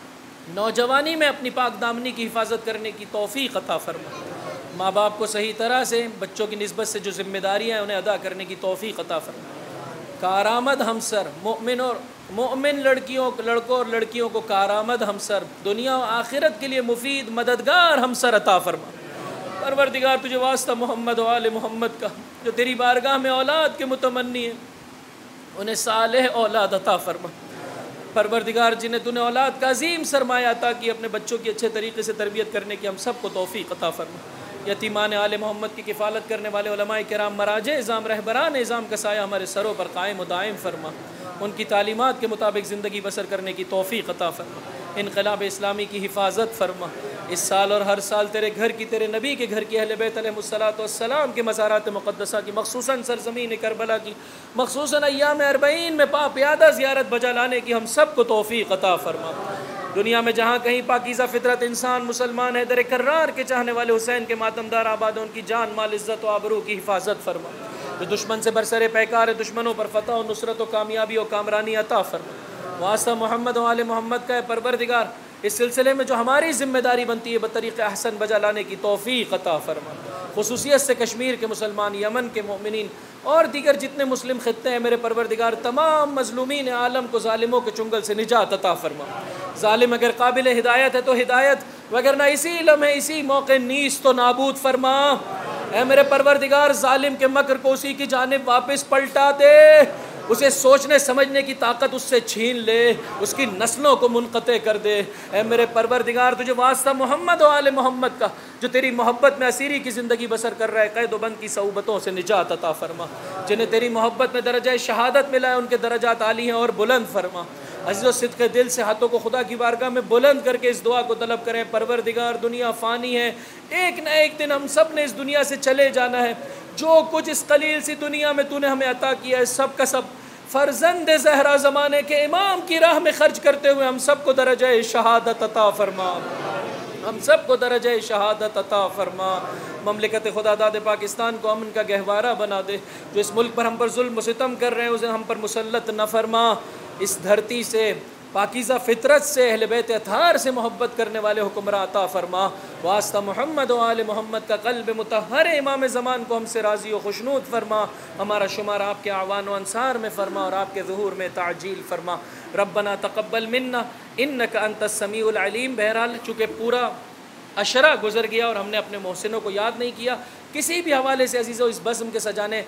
نوجوانی میں اپنی پاک دامنی کی حفاظت کرنے کی توفیق عطا فرما. ماں باپ کو صحیح طرح سے بچوں کی نسبت سے جو ذمہ داریاں ہیں انہیں ادا کرنے کی توفیق عطا فرما. کارآمد ہمسر مومن اور مومن لڑکیوں لڑکوں اور لڑکیوں کو کارآمد ہمسر، دنیا و آخرت کے لیے مفید مددگار ہمسر عطا فرما. پروردگار تجھے واسطہ محمد و آل محمد کا جو تیری بارگاہ میں اولاد کے متمنی ہیں انہیں صالح اولاد عطا فرما. پروردگار جنہیں تو نے اولاد کا عظیم سرمایہ عطا کی اپنے بچوں کی اچھے طریقے سے تربیت کرنے کی ہم سب کو توفیق عطا فرما. یتیمان آل محمد کی کفالت کرنے والے علماء کرام مراجع نظام رہبران نظام کا سایہ ہمارے سروں پر قائم و دائم فرما. ان کی تعلیمات کے مطابق زندگی بسر کرنے کی توفیق عطا فرما. انقلاب اسلامی کی حفاظت فرما. اس سال اور ہر سال تیرے گھر کی، تیرے نبی کے گھر کی، اہل بیت علیہ الصلوۃ والسلام کے مزارات مقدسہ کی، خصوصاً سرزمین کربلا کی، خصوصاً ایام اربعین میں پا پیادہ زیارت بجا لانے کی ہم سب کو توفیق عطا فرما. دنیا میں جہاں کہیں پاکیزہ فطرت انسان مسلمان ہے، در کرار کے چاہنے والے حسین کے ماتمدار آباد ان کی جان مال عزت و آبرو کی حفاظت فرما. جو دشمن سے برسر پیکار ہے دشمنوں پر فتح و نصرت و کامیابی و کامرانی عطا فرما. واسطہ محمد و آل محمد کا ہے پروردگار اس سلسلے میں جو ہماری ذمہ داری بنتی ہے بطریق احسن بجا لانے کی توفیق عطا فرما. خصوصیت سے کشمیر کے مسلمان، یمن کے مومنین، اور دیگر جتنے مسلم خطے ہیں میرے پروردگار تمام مظلومین عالم کو ظالموں کے چنگل سے نجات عطا فرما. ظالم اگر قابل ہدایت ہے تو ہدایت، وگرنہ اسی لمحے اسی موقع نیست و نابود فرما. اے میرے پروردگار ظالم کے مکر کو اسی کی جانب واپس پلٹا دے، اسے سوچنے سمجھنے کی طاقت اس سے چھین لے، اس کی نسلوں کو منقطع کر دے. اے میرے پروردگار تجھے واسطہ محمد و آل محمد کا جو تیری محبت میں اسیری کی زندگی بسر کر رہا ہے، قید و بند کی صعوبتوں سے نجات عطا فرما. جنہیں تیری محبت میں درجہ شہادت ملا ہے ان کے درجات عالی ہیں اور بلند فرما. عزیز و صدق دل سے ہاتھوں کو خدا کی بارگاہ میں بلند کر کے اس دعا کو طلب کریں، پروردگار دنیا فانی ہے، ایک نہ ایک دن ہم سب نے اس دنیا سے چلے جانا ہے. جو کچھ اس قلیل سی دنیا میں تو نے ہمیں عطا کیا ہے سب کا سب فرزند زہرا زمانے کے امام کی راہ میں خرچ کرتے ہوئے ہم سب کو درجہ شہادت عطا فرما. ہم سب کو درجہ شہادت عطا فرما. مملکت خدا داد پاکستان کو امن کا گہوارہ بنا دے. جو اس ملک پر ہم پر ظلم و ستم کر رہے ہیں اسے ہم پر مسلط نہ فرما. اس دھرتی سے پاکیزہ فطرت سے اہل بیت اطہار سے محبت کرنے والے حکمراں عطا فرما. واسطہ محمد و آل محمد کا قلب مطہر امام زمان کو ہم سے راضی و خوشنود فرما. ہمارا شمار آپ کے اعوان و انصار میں فرما اور آپ کے ظہور میں تعجیل فرما. ربنا تقبل منا انک انت السمیع العلیم. بہرحال چونکہ پورا عشرہ گزر گیا اور ہم نے اپنے محسنوں کو یاد نہیں کیا، کسی بھی حوالے سے عزیزوں اس بزم کے سجانے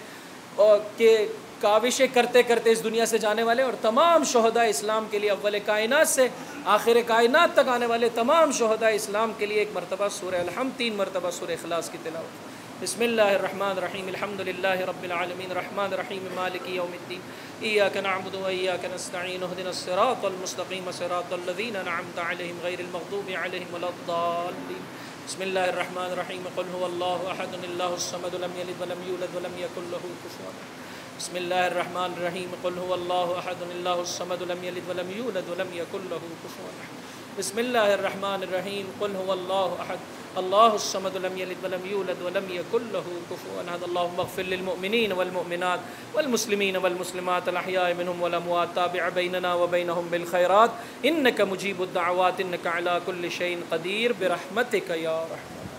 کے کاوشیں کرتے کرتے اس دنیا سے جانے والے اور تمام شہداء اسلام کے لیے اول کائنات سے آخر کائنات تک آنے والے تمام شہداء اسلام کے لیے ایک مرتبہ سورہ الحمد، تین مرتبہ سورہ اخلاص کی تلاوت. بسم اللہ الرحمن الرحیم. الحمد للہ رب العالمین الرحمن الرحیم مالک یوم الدین. ایاک نعبد و ایاک نستعین اهدنا الصراط المستقیم صراط الذین انعمت علیہم غیر المغضوب علیہم ولا الضالین. بسم اللہ الرحمن الرحیم. قل هو اللہ احد اللہ الصمد لم یلد ولم یولد ولم یکن له کفوا احد. بسم اللہ الرحمن الرحیم. قل هو اللہ احد اللہ الصمد لم یلد ولم یولد ولم یکن له کفوا احد. بسم اللہ الرحمن الرحیم. قل هو اللہ احد اللہ الصمد لم یلد ولم یولد ولم یکن له کفوا احد. اللهم اغفر للمؤمنین والمؤمنات والمسلمین والمسلمات الاحیاء منهم والاموات. تابع بیننا وبینهم بالخیرات انک مجیب الدعوات انک علی کل شیء قدیر برحمتک یا رحمن.